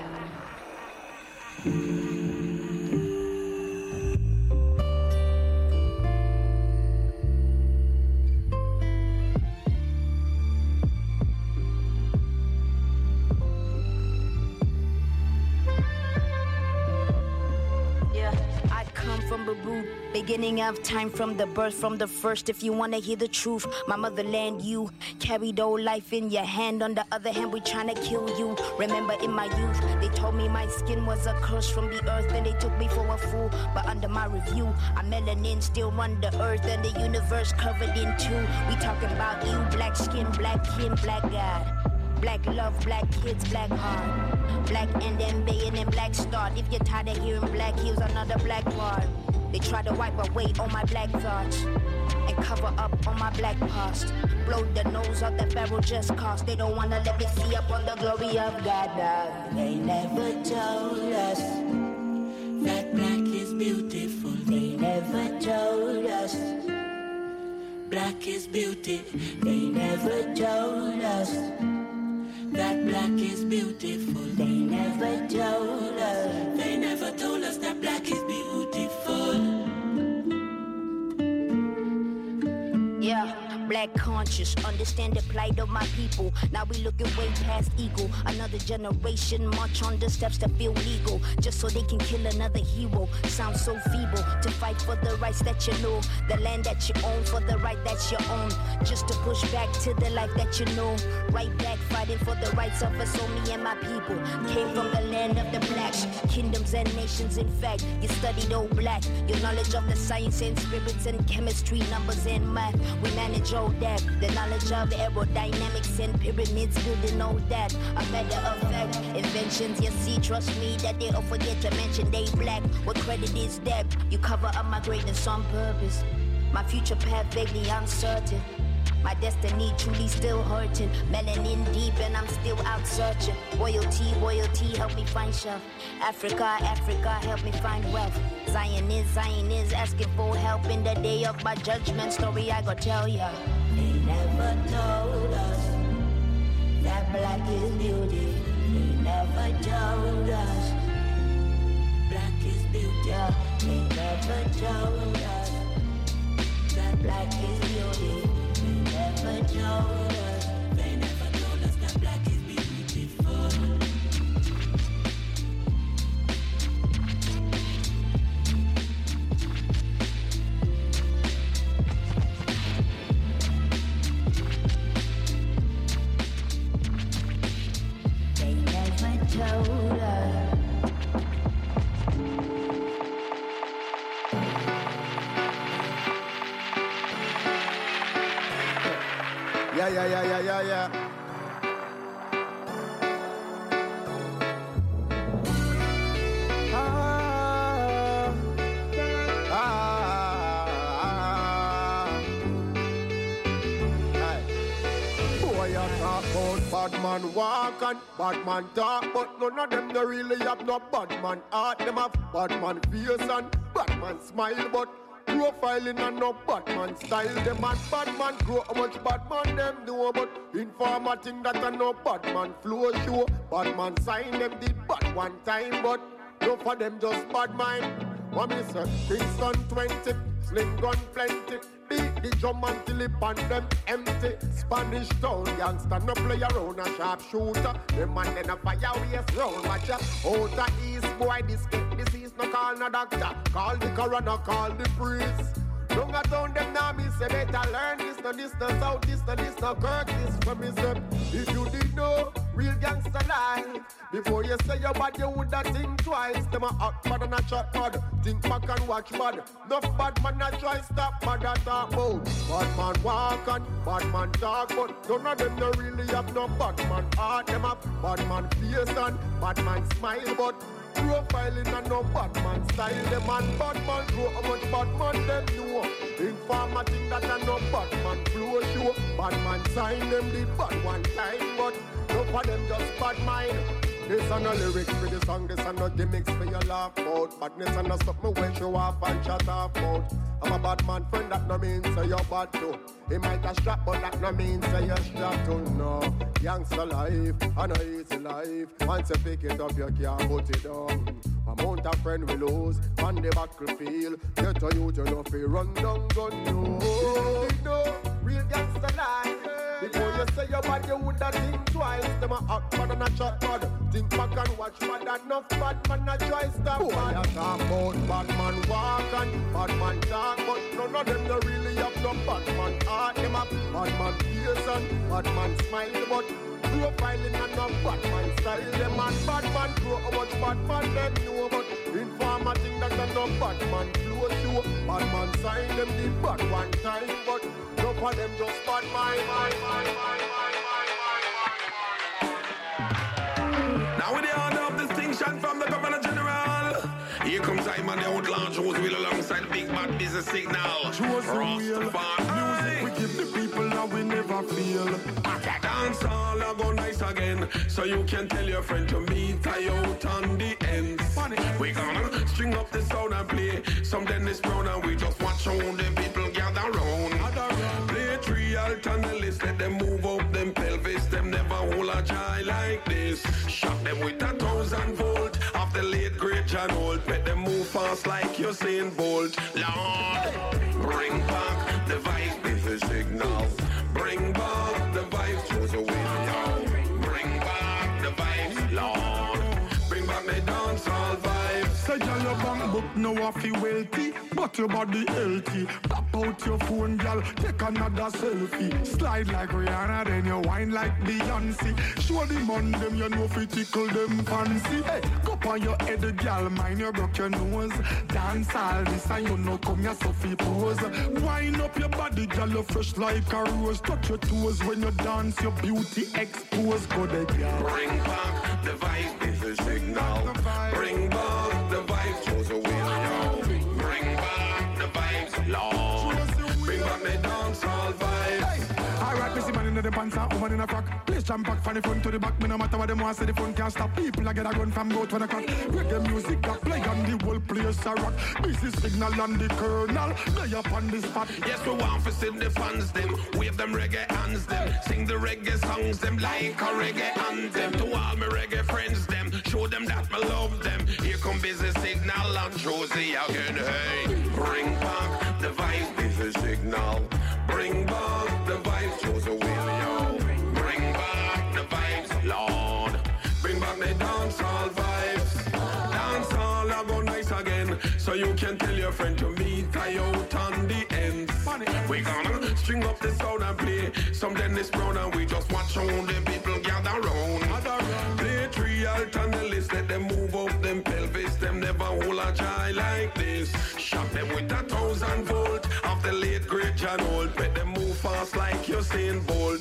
From Babu, beginning of time, from the birth, from the first. If you wanna hear the truth, my motherland, you carried old life in your hand. On the other hand, we tryna kill you. Remember in my youth, they told me my skin was a curse from the earth, and they took me for a fool. But under my review, I'm melanin, still run the earth and the universe covered in two. We talking about you, black skin, black kin, black God. Black love, black kids, black heart. Black and then and then black start. If you're tired of hearing black heels, another black part. They try to wipe away all my black thoughts and cover up on my black past. Blow the nose of the pharaoh just cause they don't wanna let me see up on the glory of God. Now, they never told us that black is beautiful. They never told us black is beauty. They never told us that black is beautiful. They never told us. They never told us that black is beautiful. Yeah. Black conscious, understand the plight of my people. Now we looking way past ego. Another generation march on the steps to feel legal, just so they can kill another hero. Sounds so feeble to fight for the rights that you know, the land that you own, for the right that's your own. Just to push back to the life that you know. Right back fighting for the rights of us, so me and my people. Came from the land of the blacks, kingdoms and nations. In fact, you studied old black. Your knowledge of the science and spirits and chemistry, numbers and math. We manage all that. The knowledge of aerodynamics and pyramids, building all that. A matter of fact, inventions you see, trust me that they all forget to mention they black. What credit is that? You cover up my greatness on purpose. My future path vaguely uncertain. My destiny truly still hurting. Melanin deep and I'm still out searching. Royalty, royalty, help me find shelf. Africa, Africa, help me find wealth. Zion is, Zion is asking for help in the day of my judgment. Story I go tell ya. They never told us that black is beauty. They never told us black is beauty. They never told us that black is beauty. They never told us. They never told us that black is beautiful. They never told us. Yeah, yeah, yeah, yeah, yeah, yeah. Ah, ah, ah. Hey. Boy, you talk about bad man walk and bad man talk, but none of them no really have no bad man heart. Them have bad man face and bad man smile, but profiling and no Batman style. Them and Batman grow how much Batman them do, but informer think that a no Batman flow show. Batman sign them did bad one time, but no for them just bad mind. What me say? Kingston twenty, sling gun plenty. Beat the drum until it pan them empty. Spanish town youngster no play around a sharp shooter. Them man then a fire waste round. Watch ya. Out the east boy this get disease no call no doctor. Call the coroner, call the priest. Don't a town them now me say better learn this no this no south this no this no Curtis. When me say if you did know real gangster life, before you say your bad you woulda think twice. Them a act bad and a chat bad. Think back and watch bad. Enough bad man a try stop bad a talk about. Bad man walk and bad man talk, but none of them no really have no bad man heart. Them have bad man face and bad man smile, but profiling and no bad man style. Them and bad man grow how much bad man them know. Informer think that a no bad man flow show. Bad man sign them did bad one time, but no for them just bad mind. This are no lyrics for the song, this are no gimmicks for your laugh out. Badness and no something when show off and chat off out. I'm a bad man friend, that no mean say you're bad too. He might a strap, but that no mean say you're strapped too. No, youngster life, I know easy life. Once you pick it up, you can't put it down. Amount of friend we lose on the battlefield. Get a youth, you know, fi run down gun, no. You know, real gangster life. Before you say you're bad, you woulda think twice. Them a act bad and a chat bad. Think back and watch bad, enough bad man a try stop bad. Boy, you talk about bad man walk and bad man talk, but none of them no really have no bad man heart. Them a bad man face and bad man smile, but profiling and no bad man style. Them and bad man grow how much bad man them know, but informer think that they no bad man flow show. Bad man sign them the bad one time, but no for them just bad man. Now with the order of distinction from the Governor General, here comes I'm on the outlaw Joe's wheel alongside the big bad business signal. Rastafari. Music we give the people now we never feel. Dance all I go nice again, so you can tell your friend to meet I out on the ends. We gonna string up the sound and play some Dennis Brown, and we just watch how the people gather round. Play three alt on the list, let them move up them pelvis, them never hold a jai like this. Shock them with a thousand volt of the late great John Holt. Make them move fast like Usain Bolt. Lord, bring back the vibe with the signal. Bring back the vibes, choose a winner. Bring back the vibes, Lord. Bring back the dancehall vibes. Say y'all your bank book no waffy wealthy, but your body healthy. Pop out your phone, y'all, take another selfie. Slide like Rihanna, then you whine like Beyonce. Show them on them, you know fi tickle them fancy. Hey, cup on your head, y'all, mind you broke your nose. Dance all this and you know come your Sophie pose. Wind up your body, y'all, you fresh like a rose. Touch your toes when you dance, your beauty exposed. Go there, y'all. Bring back the vibe with the signal. Bring back the vibes, choose a winner. Bring back the vibes, Lord. Bring back the dancehall vibes. Alright, me see man in the pants and woman in a frock. Place jam pack from the front to the back. Me no matter what them want, say the front can't stop. People a get a gun from go to the crack. Reggae music that play on the whole place a rock. Busy signal on the kernel, lay up on the spot. Yes, we want to see the fans them, wave them reggae hands them, sing the reggae songs them like a reggae anthem. To all my reggae friends them, show them that I love them. Here come Busy Signal and Josie again. Hey, bring back the vibes, Busy Signal. Bring back the vibes, Josie William. Bring back the vibes, Lord. Bring back the dancehall vibes. Dancehall I go nice again, so you can tell your friend to meet I out on the ends. We gonna string up the sound and play some Dennis Brown, and we just watch how the people gather round. Play three alt on the list, let them move up them pelvis, them never hold a jai like this. Shock them with a thousand volt of the late great John Holt. Make them move fast like Usain Bolt.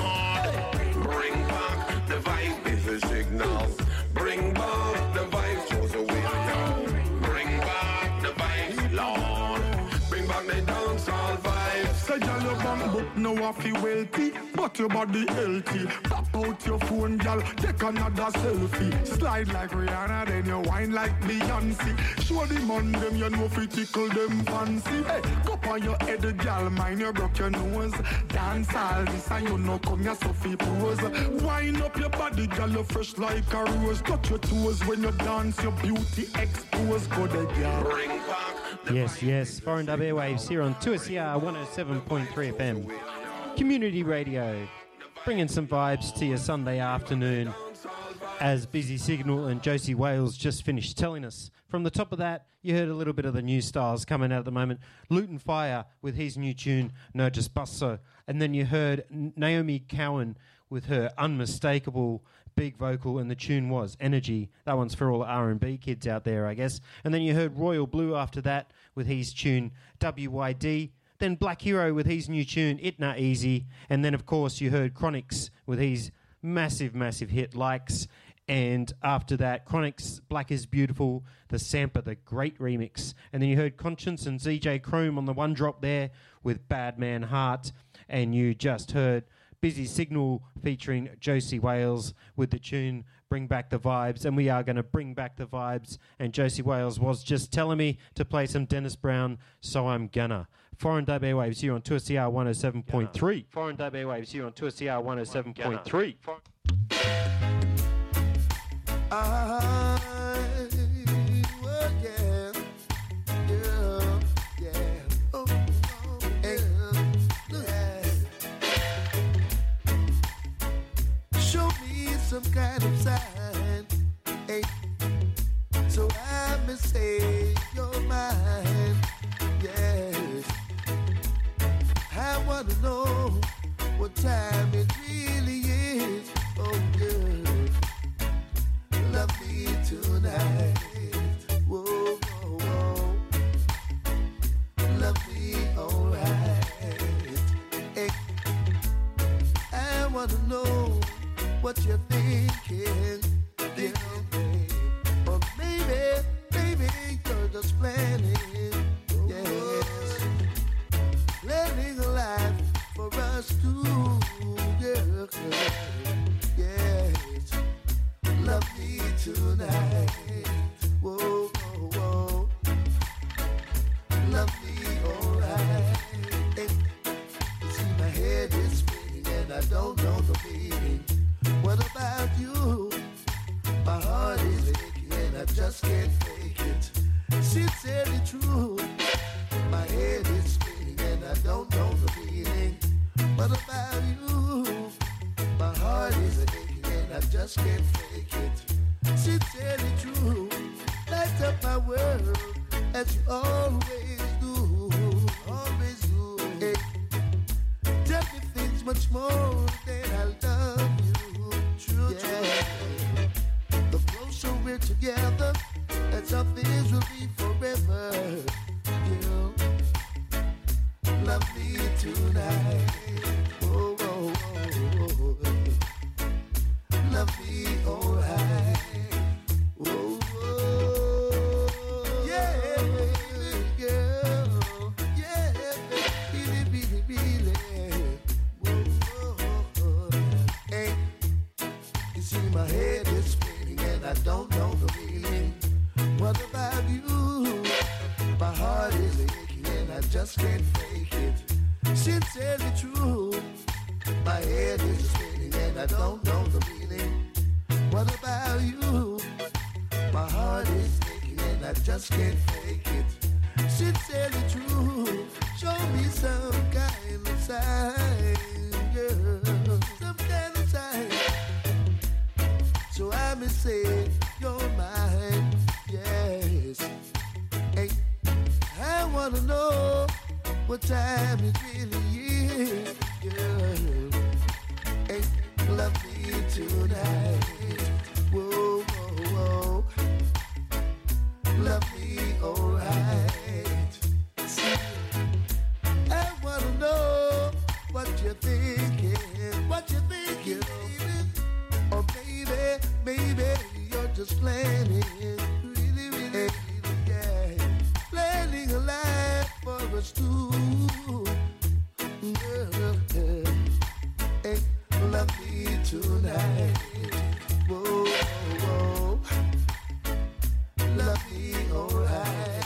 Lord, bring back the vibe with the signal. Bring back the vibes, choose a winner. Bring back the vibes, Lord. Bring back the dancehall vibes. Say y'all your bank book no waffy wealthy, but your body healthy. Pop out your phone, y'all, take another selfie. Slide like Rihanna, then you whine like Beyonce. Show them on them, you know fi tickle them fancy. Hey, cup on your head, y'all, mind you broke your nose. Dance all this and you know come your Sophie pose. Wind up your body, y'all, you fresh like a rose. Touch your toes when you dance, your beauty exposed. Go there, y'all. Bring back the Yes, yes, Foreign Dub Airwaves here on two S C R one oh seven point three F M. Community Radio, bringing some vibes to your Sunday afternoon as Busy Signal and Josie Wales just finished telling us. From the top of that, you heard a little bit of the new styles coming out at the moment. Luton Fire with his new tune, No Just Busso. And then you heard Naomi Cowan with her unmistakable big vocal, and the tune was Energy. That one's for all R and B kids out there, I guess. And then you heard Royal Blue after that with his tune W Y D. Then Black Hero with his new tune, It Not Easy. And then, of course, you heard Chronix with his massive, massive hit, Likes. And after that, Chronix, Black is Beautiful, the Sampa, the great remix. And then you heard Conscience and Z J Chrome on the one drop there with Bad Man Heart. And you just heard Busy Signal featuring Josie Wales with the tune bring back the vibes, and we are going to bring back the vibes. And Josie Wales was just telling me to play some Dennis Brown, so I'm gonna. Foreign Dub Airwaves here on two S E R one oh seven point three. Foreign Dub Airwaves here on two S E R one oh seven point three. I, well, yeah, yeah, yeah, oh, oh, hey, yeah. Show me some kind of sign, hey, so I may say you're mine, yes. I wanna know what time it really is, oh yeah. Love me tonight, whoa, whoa, whoa. Love me alright, hey. I wanna know what you're thinking, yeah, babe. Or maybe, maybe you're just planning, yes, planning a life for us two, yeah, yes. Love me tonight, whoa, whoa, whoa. Love me alright, hey. You see my head is spinning and I don't know the meaning. What about you? My heart is aching and I just can't fake it. Sincerely true, my head is spinning and I don't know the meaning. What about you? My heart is aching and I just can't fake it. Sincerely true, light up my world as you always do, always do. Hey. Tell me things much more than I love you. True, yeah. True. The closer we're together, that's how things will be forever. You love me tonight. Whoa, whoa, whoa, whoa. Love me alright. Whoa, whoa. Yeah, baby girl. Yeah, baby, baby, baby. Whoa, whoa. Hey, you see my head is spinning and I don't know the meaning. What about you? My heart is aching and I just can't fake it. Sincerely true, my head is spinning and I don't know the meaning. What about you? My heart is aching and I just can't fake it. Sincerely true, show me some kind of sign, girl, some kind of sign, so I may say you're mine, yes. Hey, I wanna know what time it really is, girl. Hey, love me tonight. Whoa, whoa, whoa. Love me alright. See, I wanna know what you're thinking, what you're thinking, baby. Or maybe, maybe you're just planning, really, really, really, yeah. Planning a life for us two. Yeah, yeah. Hey, love me tonight. Whoa, whoa, whoa. Love me alright.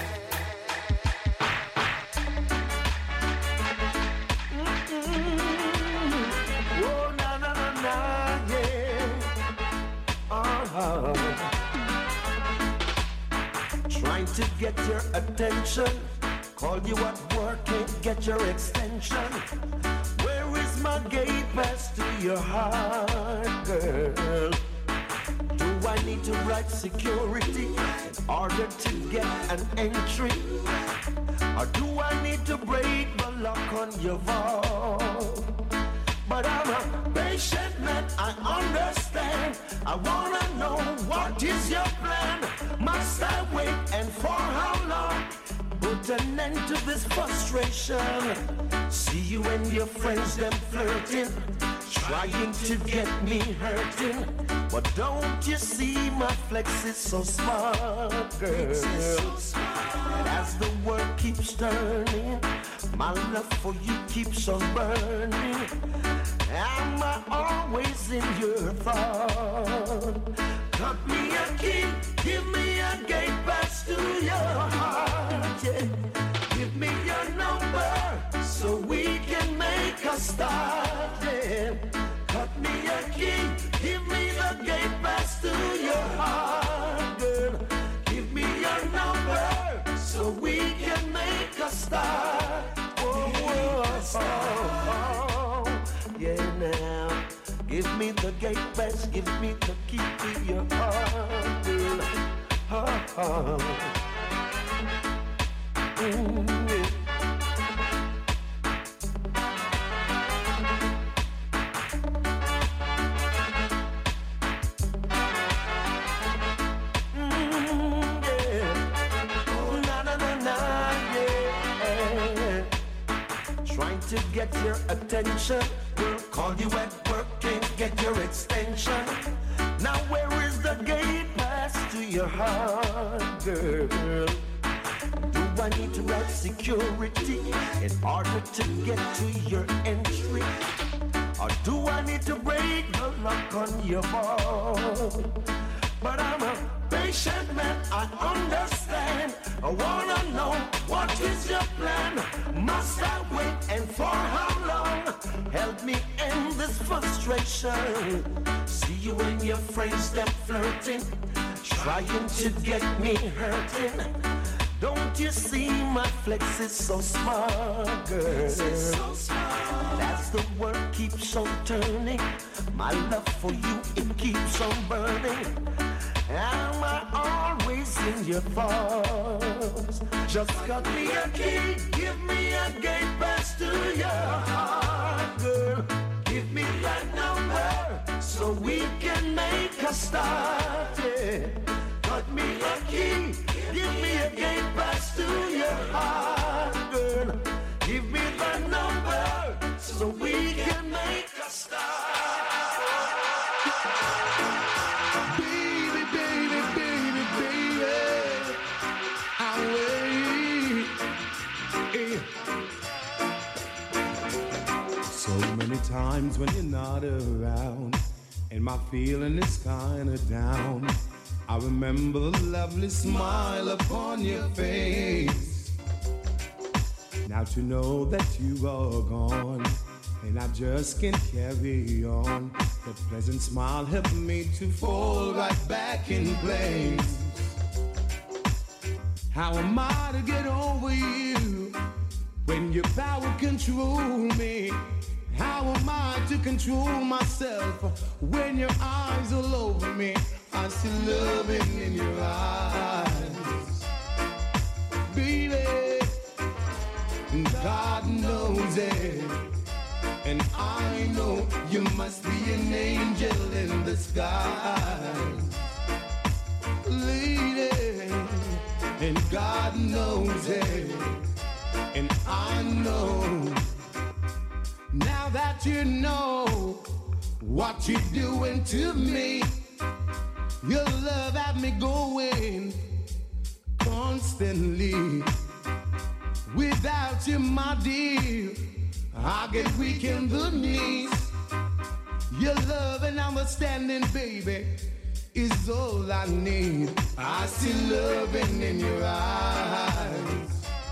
Mm-mm. Whoa, na na na na, yeah. Uh-huh. Trying to get your attention. Call you at work, can't get your extension. Where is my gate pass to your heart, girl? Do I need to write security in order to get an entry? Or do I need to break the lock on your vault? But I'm a patient man, I understand. I wanna know what is your plan. Must I wait and for how long? Put an end to this frustration. See you and your friends, them flirting, trying to get me hurting. But don't you see my flex is so smart, girl? And as the world keeps turning, My love for you keeps on burning. Am I always in your thought? Cut me a key, give me a gate pass to your heart. Yeah. Give me your number so we can make a start. Yeah. Cut me a key, give me the gate pass to your heart, girl. Give me your number so we can make a start. Whoa, whoa, oh, oh, yeah, now. Give me the gate pass, give me the key to your heart, girl. Oh, oh. Mm, yeah. To get your attention, we'll call you at work, can't get your extension. Now where is the gate pass to your heart, girl? Do I need to have security in order to get to your entry? Or do I need to break the lock on your phone? But I'm a patient man, I understand. I wanna know, what is your plan? Must I wait, and for how long? Help me end this frustration. See you and your friends, them flirting, trying to get me hurting. Don't you see my flex is so smart, girl? So smart. As the world keeps on turning, my love for you, it keeps on burning. Am I always in your thoughts? Just cut me a key, give me a gate pass to your heart, girl. Give me that number so we can make a start. Yeah. Cut me a key, give me a gate pass to your heart, girl. Give me that number so we can make a start. Times when you're not around and my feeling is kinda down, I remember the lovely smile upon your face. Now to know that you are gone and I just can't carry on, the pleasant smile helped me to fall right back in place. How am I to get over you when your power control me? How am I to control myself when your eyes all over me? I see loving in your eyes, baby. God knows it, and I know you must be an angel in the sky, lady. And God knows it, and I know. Now that you know what you're doing to me, your love had me going constantly. Without you, my dear, I get weak in the knees. Your love and understanding, baby, is all I need. I see loving in your eyes,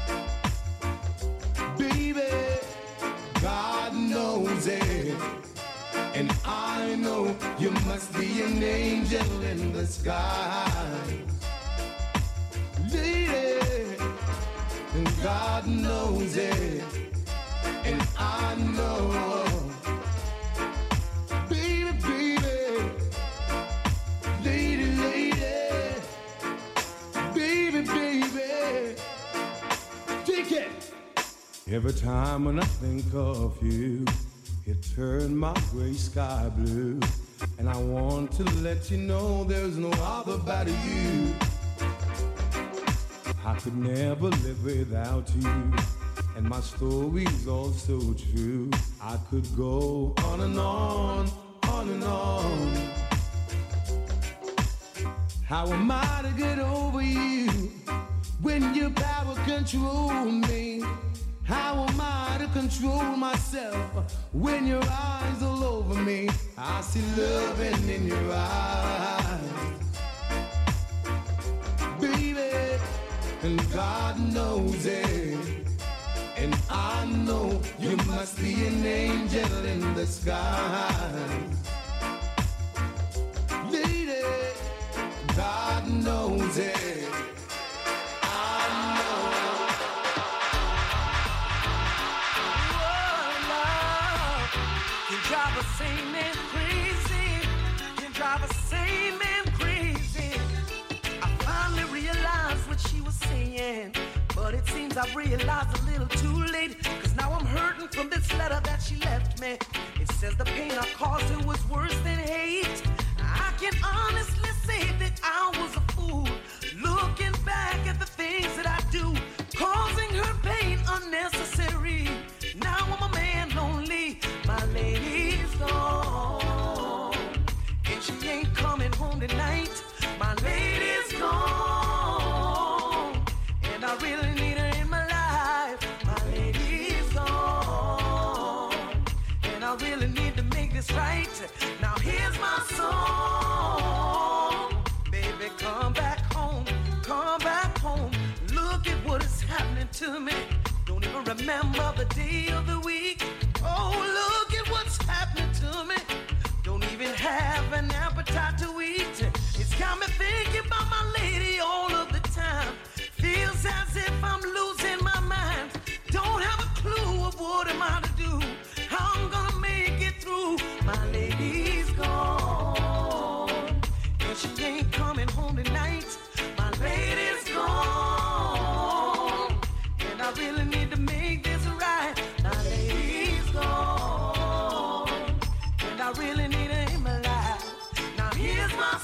baby. God knows it, and I know you must be an angel in the sky, lady. And God knows it, and I know, baby, baby, lady, lady, baby, baby, take it. Every time when I think of you, it turned my gray sky blue. And I want to let you know there's no other but you. I could never live without you, and my story's all so true. I could go on and on, on and on. How am I to get over you when your power control me? How am I to control myself when your eyes all over me? I see loving in your eyes, baby, and God knows it. And I know you must be an angel in the sky, lady. God knows it. Drive a sane man crazy, can drive a sane man crazy. I finally realized what she was saying, but it seems I've realized a little too late, cause now I'm hurting from this letter that she left me. It says the pain I caused her was worse than hate. I can honestly say that I was a fool, looking back at the things that I do, causing her pain unnecessary. Now I'm a man lonely, my lady's gone, and she ain't coming home tonight. My lady's gone, and I really need her in my life. My lady's gone, and I really need to make this right. Now here's my song, baby, come back home, come back home. Look at what is happening to me. Don't even remember the day of the week. Oh, look at what's happening to me. Don't even have an appetite to eat. It's got me thinking about my lady all of the time. Feels as if I'm losing my mind. Don't have a clue of what am I to do, how I'm gonna make it through. My lady's gone, and she ain't coming home tonight. My lady's gone, and I really need to make this right. My lady's gone, and I really need her in my life. Now here's my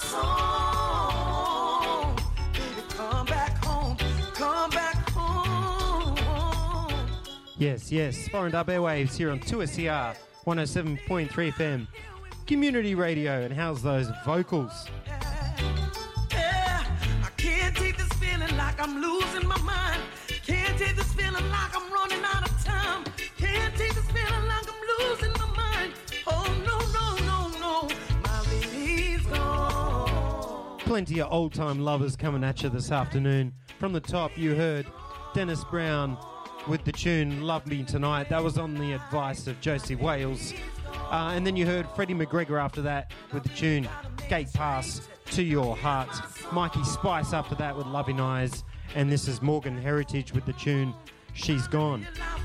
song, baby, come back home, come back home. Yes, yes, Foreign Dub Airwaves here on two S C R one oh seven point three F M. Community radio, and how's those vocals? Yeah, I can't take this feeling like I'm losing my mind. Can't take this feeling like I'm running out of time. Can't take this feeling like I'm losing my mind. Oh no, no, no, no, my lady's gone. Plenty of old-time lovers coming at you this afternoon. From the top, you heard Dennis Brown with the tune Love Me Tonight. That was on the advice of Josie Wales. Uh, and then you heard Freddie McGregor after that with the tune Gate Pass to Your Heart. Mikey Spice after that with Loving Eyes. And this is Morgan Heritage with the tune She's Gone.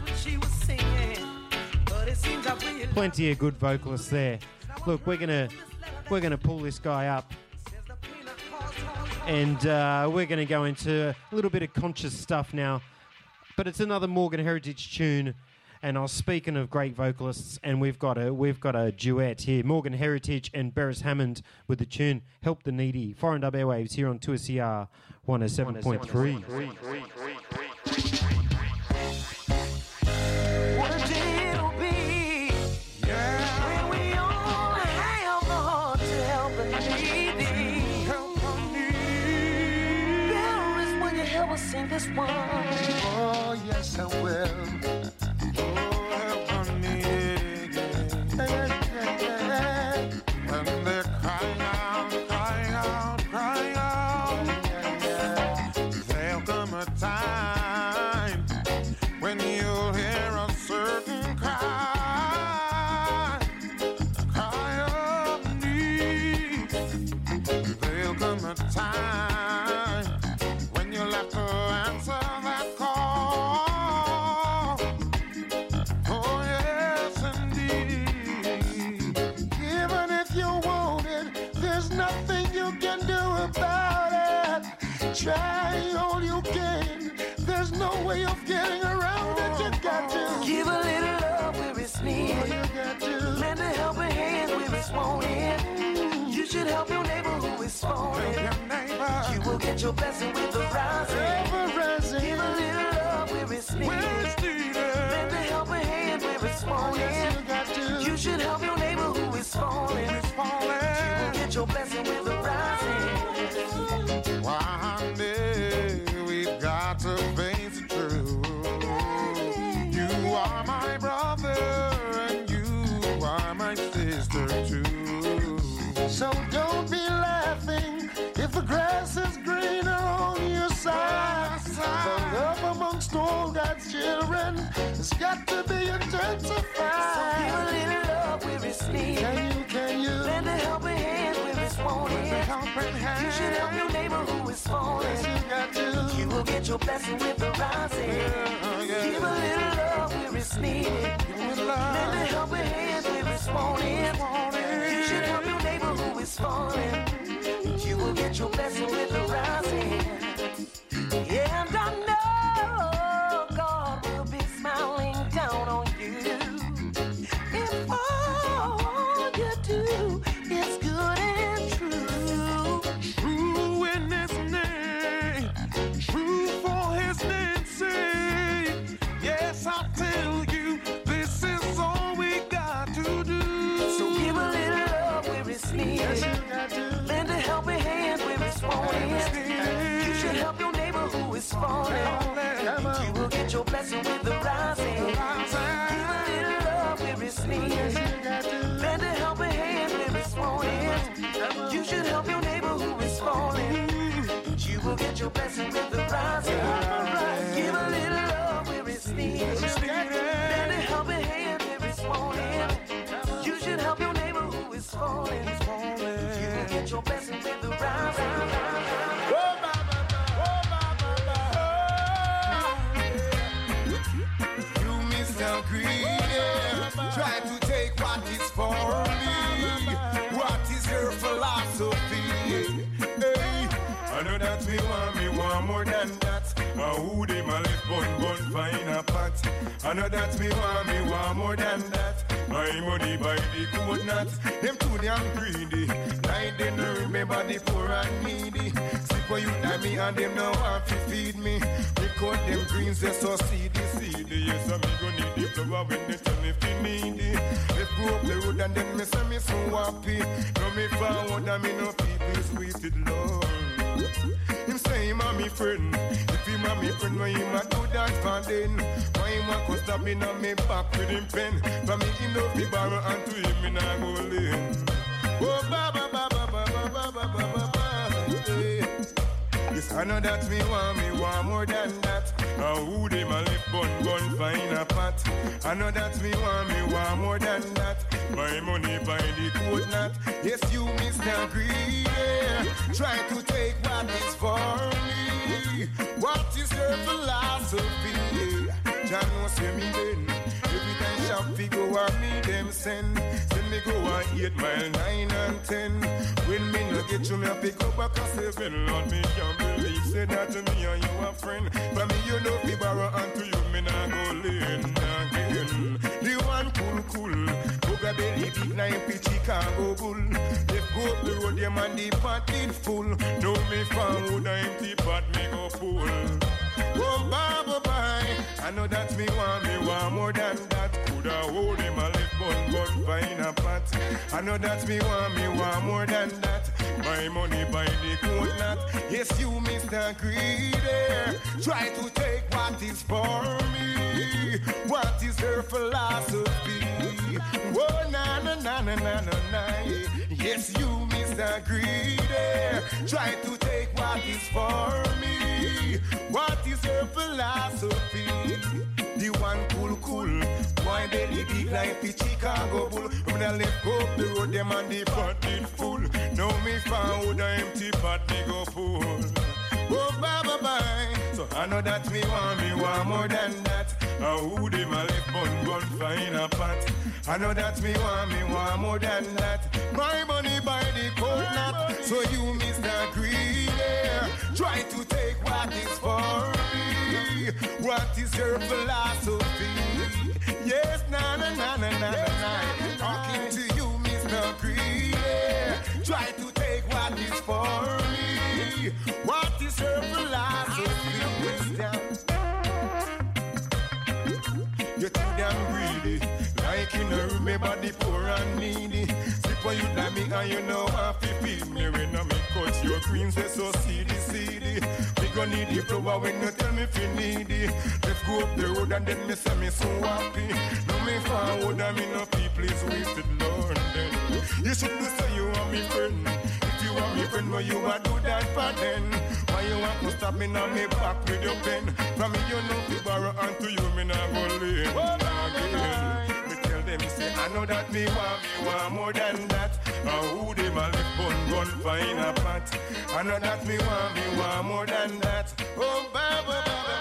Plenty of good vocalists there. Look, we're gonna we're gonna pull this guy up, and uh, we're gonna go into a little bit of conscious stuff now. But it's another Morgan Heritage tune. And I was speaking of great vocalists, and we've got a we've got a duet here. Morgan Heritage and Beres Hammond with the tune Help the Needy. Foreign Dub Airwaves here on two S C R one oh seven point three. What a day it'll be, yeah, when we all have the heart to help the needy. Help the needy. There is when you help us sing this one. Oh, yes, I will. Try all you can. There's no way of getting around it. You got to give a little love where it's needed. Oh, you got to lend a helping hand where it's wanted. You should help your neighbor who is falling. You will get your blessing with the rising. rising. Give a little love where it's needed. Lend a helping hand where it's wanted. Yes, you got to. You should help your neighbor who is falling. Who is falling. You will get your blessing with the rising. One day we've got to face the truth. You got to be intensified. So give a little love where it's needed. Can you, can you? Lend a helping hand where it's wanted. You should help your neighbor who is falling. Yes, you got to. You will get your blessing with the rising. Yeah, yeah. Give a little love where it's needed. Lend a helping hand where it's wanted. You should help your neighbor who is falling. You will get your blessing with the rising. Yeah, and I know God will be smiling down on you if all you do is good and true. True in His name, true for His name's sake. Yes, I tell you, this is all we got to do. So give a little love where it's needed. Yes, you got to. Lend a helping hand where it's wanted. You should help your neighbor who is falling. You will get your blessing with the rising. Give a little love where it's needed. Lend a helping hand where it's wanted. You should help your neighbor who is falling. You will get your blessing with the rising. Give a little love where it's needed. Lend a helping hand where it's wanted. You should help your neighbor who is falling. You will get your blessing with the rising. Try to take what is for me. What is your philosophy? Hey, I know that we want me want more than that. Uh, who they my left bun bun find a pot. I know that me want me want more than that. My money by the coat not. Them too damn greedy. Night they no remember the poor and needy. See for you and me and them no want to feed me. Because them greens they so seedy seedy. Yes, I'm gonna need the flower when they tell me if you need it. Let's go up the road and then me say me so happy. Now me forward and me no people sweeted love. Him say him a me friend. If him a me friend, why him a do that for then? Why him a go stop in on me back with him pen? For me him no fi borrow and to him me nah go lend. Oh ba ba ba ba ba ba ba ba ba ba ba. Yes, I know that me want me want more than that. Uh, who they my left bun gun find a pot. I know that me want me want more than that. My money by the coat not. Yes, you Mister Greedy. Try to take what is for me. What is your philosophy? John was say me then. Every time shop fi go a me them send. Send me go a eight mile, nine and ten. When me no get you, me a pick up a seven. Lord, me can't believe say that to me and you a friend. For me you know fi borrow and to you me nah go lend again. The one cool cool. Boga belly big nine pitch Chicago bull. Let's go up the road, them and the pot it full. No me found wood empty pot me go full. Oh, bye, bye. I know that me want me want more than that. Coulda hold him a left bun gun find a pot. I know that me want me want more than that. My money by the coat not. Yes, you Mister Greedy. Try to take what is for me. What is your philosophy? Oh, na na na na na na na. Yes, you Mister Greedy. Try to take what is for me. What is your philosophy? The one cool cool. Why belly big like the Chicago bull? When I left go up the road, them and the pot did full. Now me found a empty pot, me go full. Oh, bye, bye, bye. So I know that me want me want more than that. Uh, who they my left bun gun find a pot. I know that me want me want more than that. My money by the coat not. So you Mister Greedy, try to take what is for me. What is your philosophy? Yes, na na na na na na. Talking to you, Mister Greedy. Try to take what is for me. What is your philosophy? You're too damn greedy. Like you know, remember the poor and needy. Sit for you like me and you know half the feed me. When I me cut your greens, they so seedy, seedy. We gon' need the flower when you tell me if you need it. Let's go up the road and then me say me so happy. No me forward and me no people is wasted London. You should do say you are me friend. If you are me friend, why you a do that for then? Why And you want to stop me now, me back with your pen. From me you know we borrow and to you me not go lean. Again, me tell them say I know that me want, me want more than that. And who them a live bun gun find a pot. I know that me want, me want more than that. Oh, baba, baba,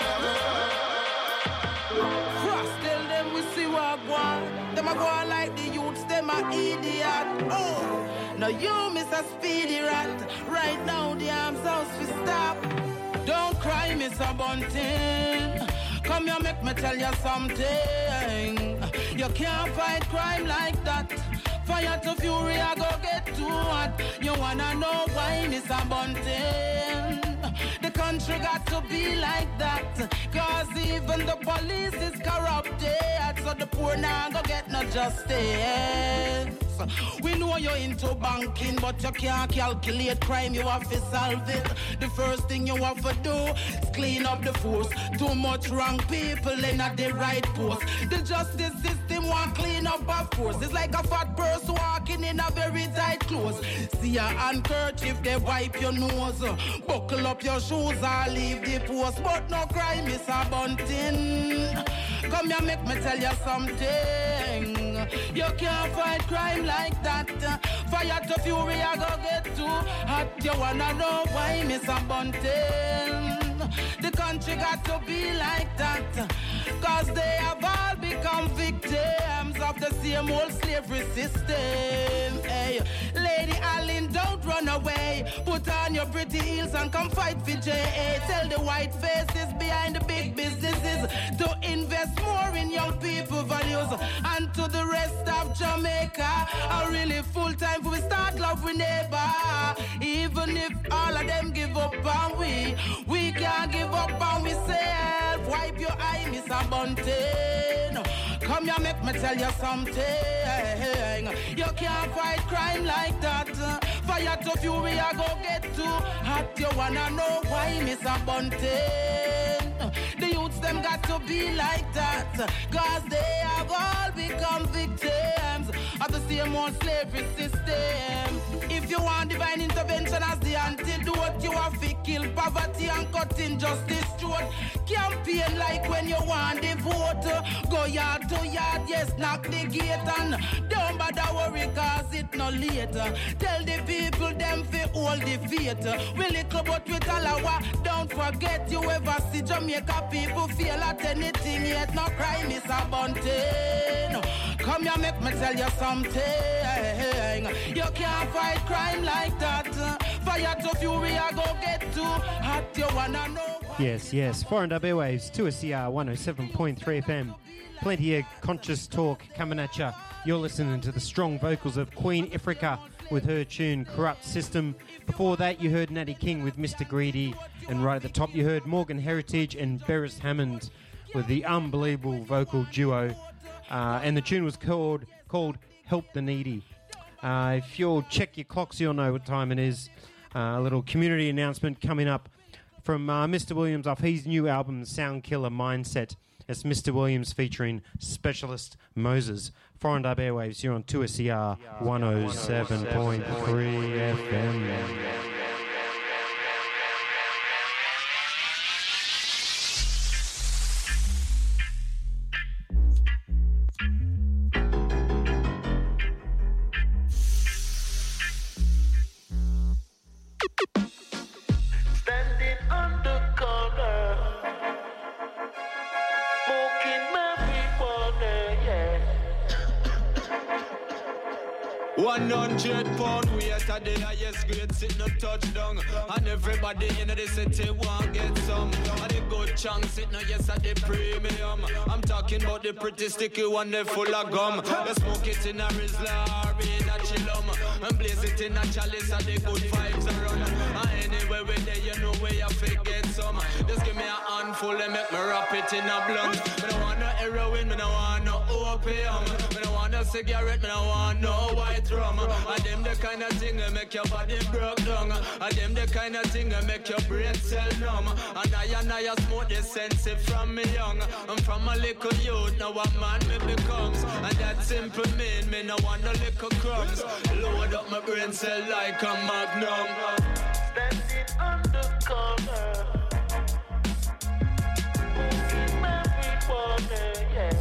baba. Frost, tell them we see what go on. Them a go on like the youths, them a idiot. Oh, now you miss a speedy rat. Right now the arms house we stop. Don't cry, Miss a Bunting. Come here, make me tell you something. You can't fight crime like that. Fire to fury, I go get too hot. You wanna know why, Miss a Bunting? The country got to be like that. Cause even the police is corrupted. So the poor now go get no justice. We know you're into banking, but you can't calculate crime, you have to solve it. The first thing you have to do is clean up the force. Too much wrong people in at the right post. The justice system won't clean up, of course. It's like a fat person walking in a very tight clothes. See a handkerchief, they wipe your nose. Buckle up your shoes, I'll leave the post. But no crime is a bunting. Come here, make me tell you something. You can't fight crime like that. Fire to fury, I go get too hot. You wanna know why, Miss a Bunting? The country got to be like that. Cause they have all become victims of the same old slavery system. Hey, Lady Allen, don't run away. Put on your pretty heels and come fight for J A. Tell the white faces behind the big businesses to invest more in young people values. And to the rest of Jamaica, a really full time for we start love with neighbor. Even if all of them give up on we, we can't give up on we self. Wipe your eye, Miss a Bunting. Come here, make me tell you something. You can't fight crime like that. Fire to fury, I go get too hot. You wanna know why, Miss a Bunting? The youths them got to be like that. Cause they have all become victims of the same old slavery system. If you want divine intervention as the antidote, you have to kill poverty and cut injustice short. Campaign like when you want the vote. Go yard to yard, yes, knock the gate and don't bother worry cause it no later. Tell the people them fi hold the faith. We little but with Alawa, don't forget you ever see Jamaica people feel at anything yet. No crime is a bunting. Come here, make me tell you something. You can't fight crime like that. Fire to fury, I go get too hot. You wanna know? Yes, yes. Foreign Dub Airwaves, two S E R one oh seven point three F M. Plenty of conscious talk coming at you. You're listening to the strong vocals of Queen Ifrika with her tune Corrupt System. Before that, you heard Natty King with Mister Greedy. And right at the top, you heard Morgan Heritage and Beres Hammond with the unbelievable vocal duo. Uh, and the tune was called called Help the Needy. Uh, if you'll check your clocks, you'll know what time it is. Uh, a little community announcement coming up from uh, Mister Williams off his new album, Sound Killer Mindset. It's Mister Williams featuring Specialist Moses. Foreign Dub Airwaves, you're on two S E R one oh seven point three F M. Standing on the corner, smoking marijuana, yeah. One hundred pound weight at the highest grade, sit no touchdown. And everybody in the city want get some. And the good chance, sit no yes at the premium. I'm talking about the pretty sticky one, they full of gum. You smoke it in a Rizla or in a Chillum, and blaze it in a chalice and the good vibes around. And anyway we there, you know where you fit get some. Just give me a handful and make me wrap it in a blunt. Me don't want no heroin, me don't want no opium. Me don't want no cigarette, me don't want no white rum. And them the kind of thing that make your body broke down. And them the kind of thing that make your brain cell numb. And I and I smoke the sense from me young. I'm from a little youth, now a man me becomes. And that simple mean me no want no little crumbs. Load up my brain cell like a magnum. Standing on the corner. Moving marijuana, yeah.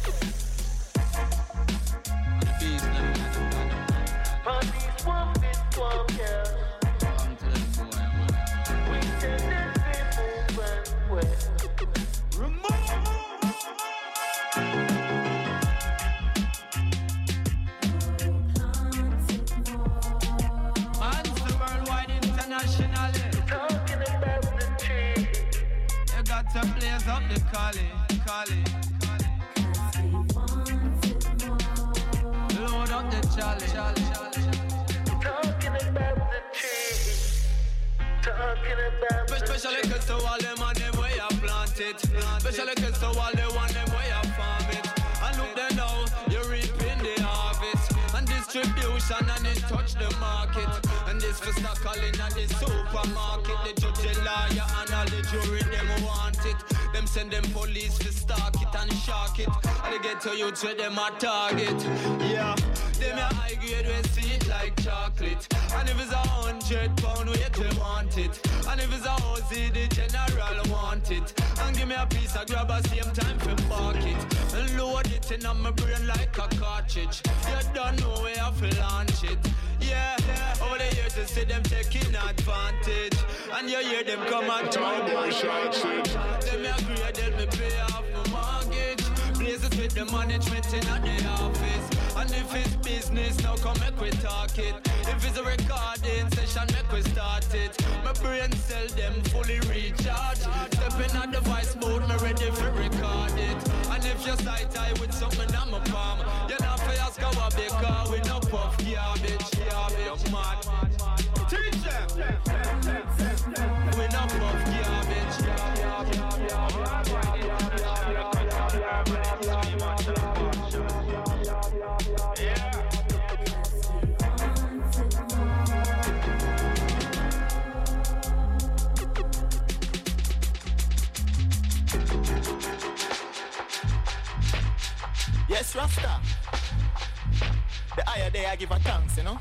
Parties one with one girl. We tell them we move and well. To blaze up the collie, collie. Load up the challenge, challenge. Talking about the tree. Talking about the Especially cause to all them and them way I plant it. Especially cause to all them and them way I farm it. And look there now, you're reaping the harvest. And distribution and it touch the market. And this for stock all in at the supermarket. The judge, the lawyer and all the jury, them want it. Them send them police to stalk it and shock it. And they get to you to them a target. Yeah, them a high grade we see it like chocolate. And if it's a hundred pound weight we want it. And if it's a Uzi the general want it. And give me a piece of grab at same time for park it. And load it in on my brain like a cartridge. You don't know where I feel launch it. Yeah, over the years you see them taking advantage. And you hear them come and talk my shots. Them agree, they'll me pay off my mortgage. Blaze it with the management in the office. And if it's business, now come make we talk it. If it's a recording session, make we start it. My brain cell them fully recharge. Stepping on the voice mode, me ready for record it. And if you sight eye with something on my palm, you're not for ask how I be car with no puff garbage. Garbage, mad. Teach them. We no puff garbage. Yes, Rasta. The higher day I give a thanks, you know.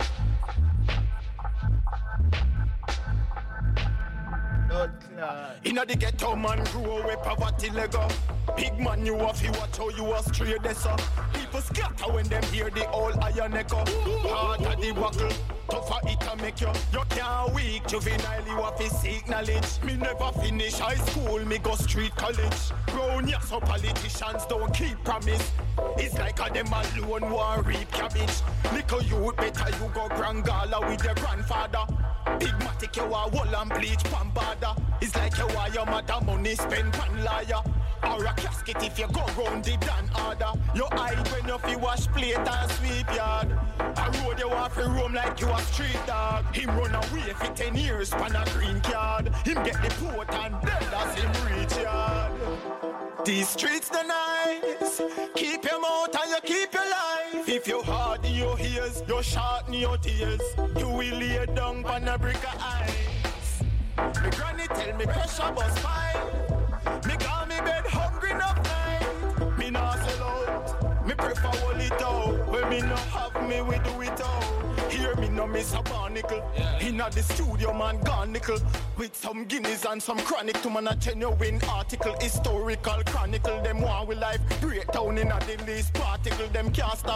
Inna the ghetto man grew with poverty lego. Big man you have to watch how you are straight there so. People scatter when them hear the old iron echo. Heart of the buckle, tougher it can make you. You can't weak, juvenile you have to seek knowledge. Me never finish high school, me go street college. Brown yes, so politicians don't keep promise. It's like a them alone want reap cabbage. Little you better you go grand gala with your grandfather. Big matic you are wool and bleach pan border. It's like you are your mother money spend pan liar. Or a casket if you go round the dan order. You hide when you fi wash plate and sweep yard. A road you want fi roam like you a street dog. Him run away for ten years pan a green card. Him get the port and dead as him reach yard. These streets the nice. Keep your mouth and you keep your life. If you hard in your ears, you short in your tears. You will lay down on a brick of ice. Me granny tell me pressure bust fine. Me call me bed hungry enough night. Me nah sell out. Me prefer hold it out. When me no have me, we do it out. Hear me no miss a barnacle. Yeah. Inna the studio man gone nickel. With some guineas and some chronic to man a genuine article. Historical chronicle. Them one with life breakdown inna the least particle. Them can't stop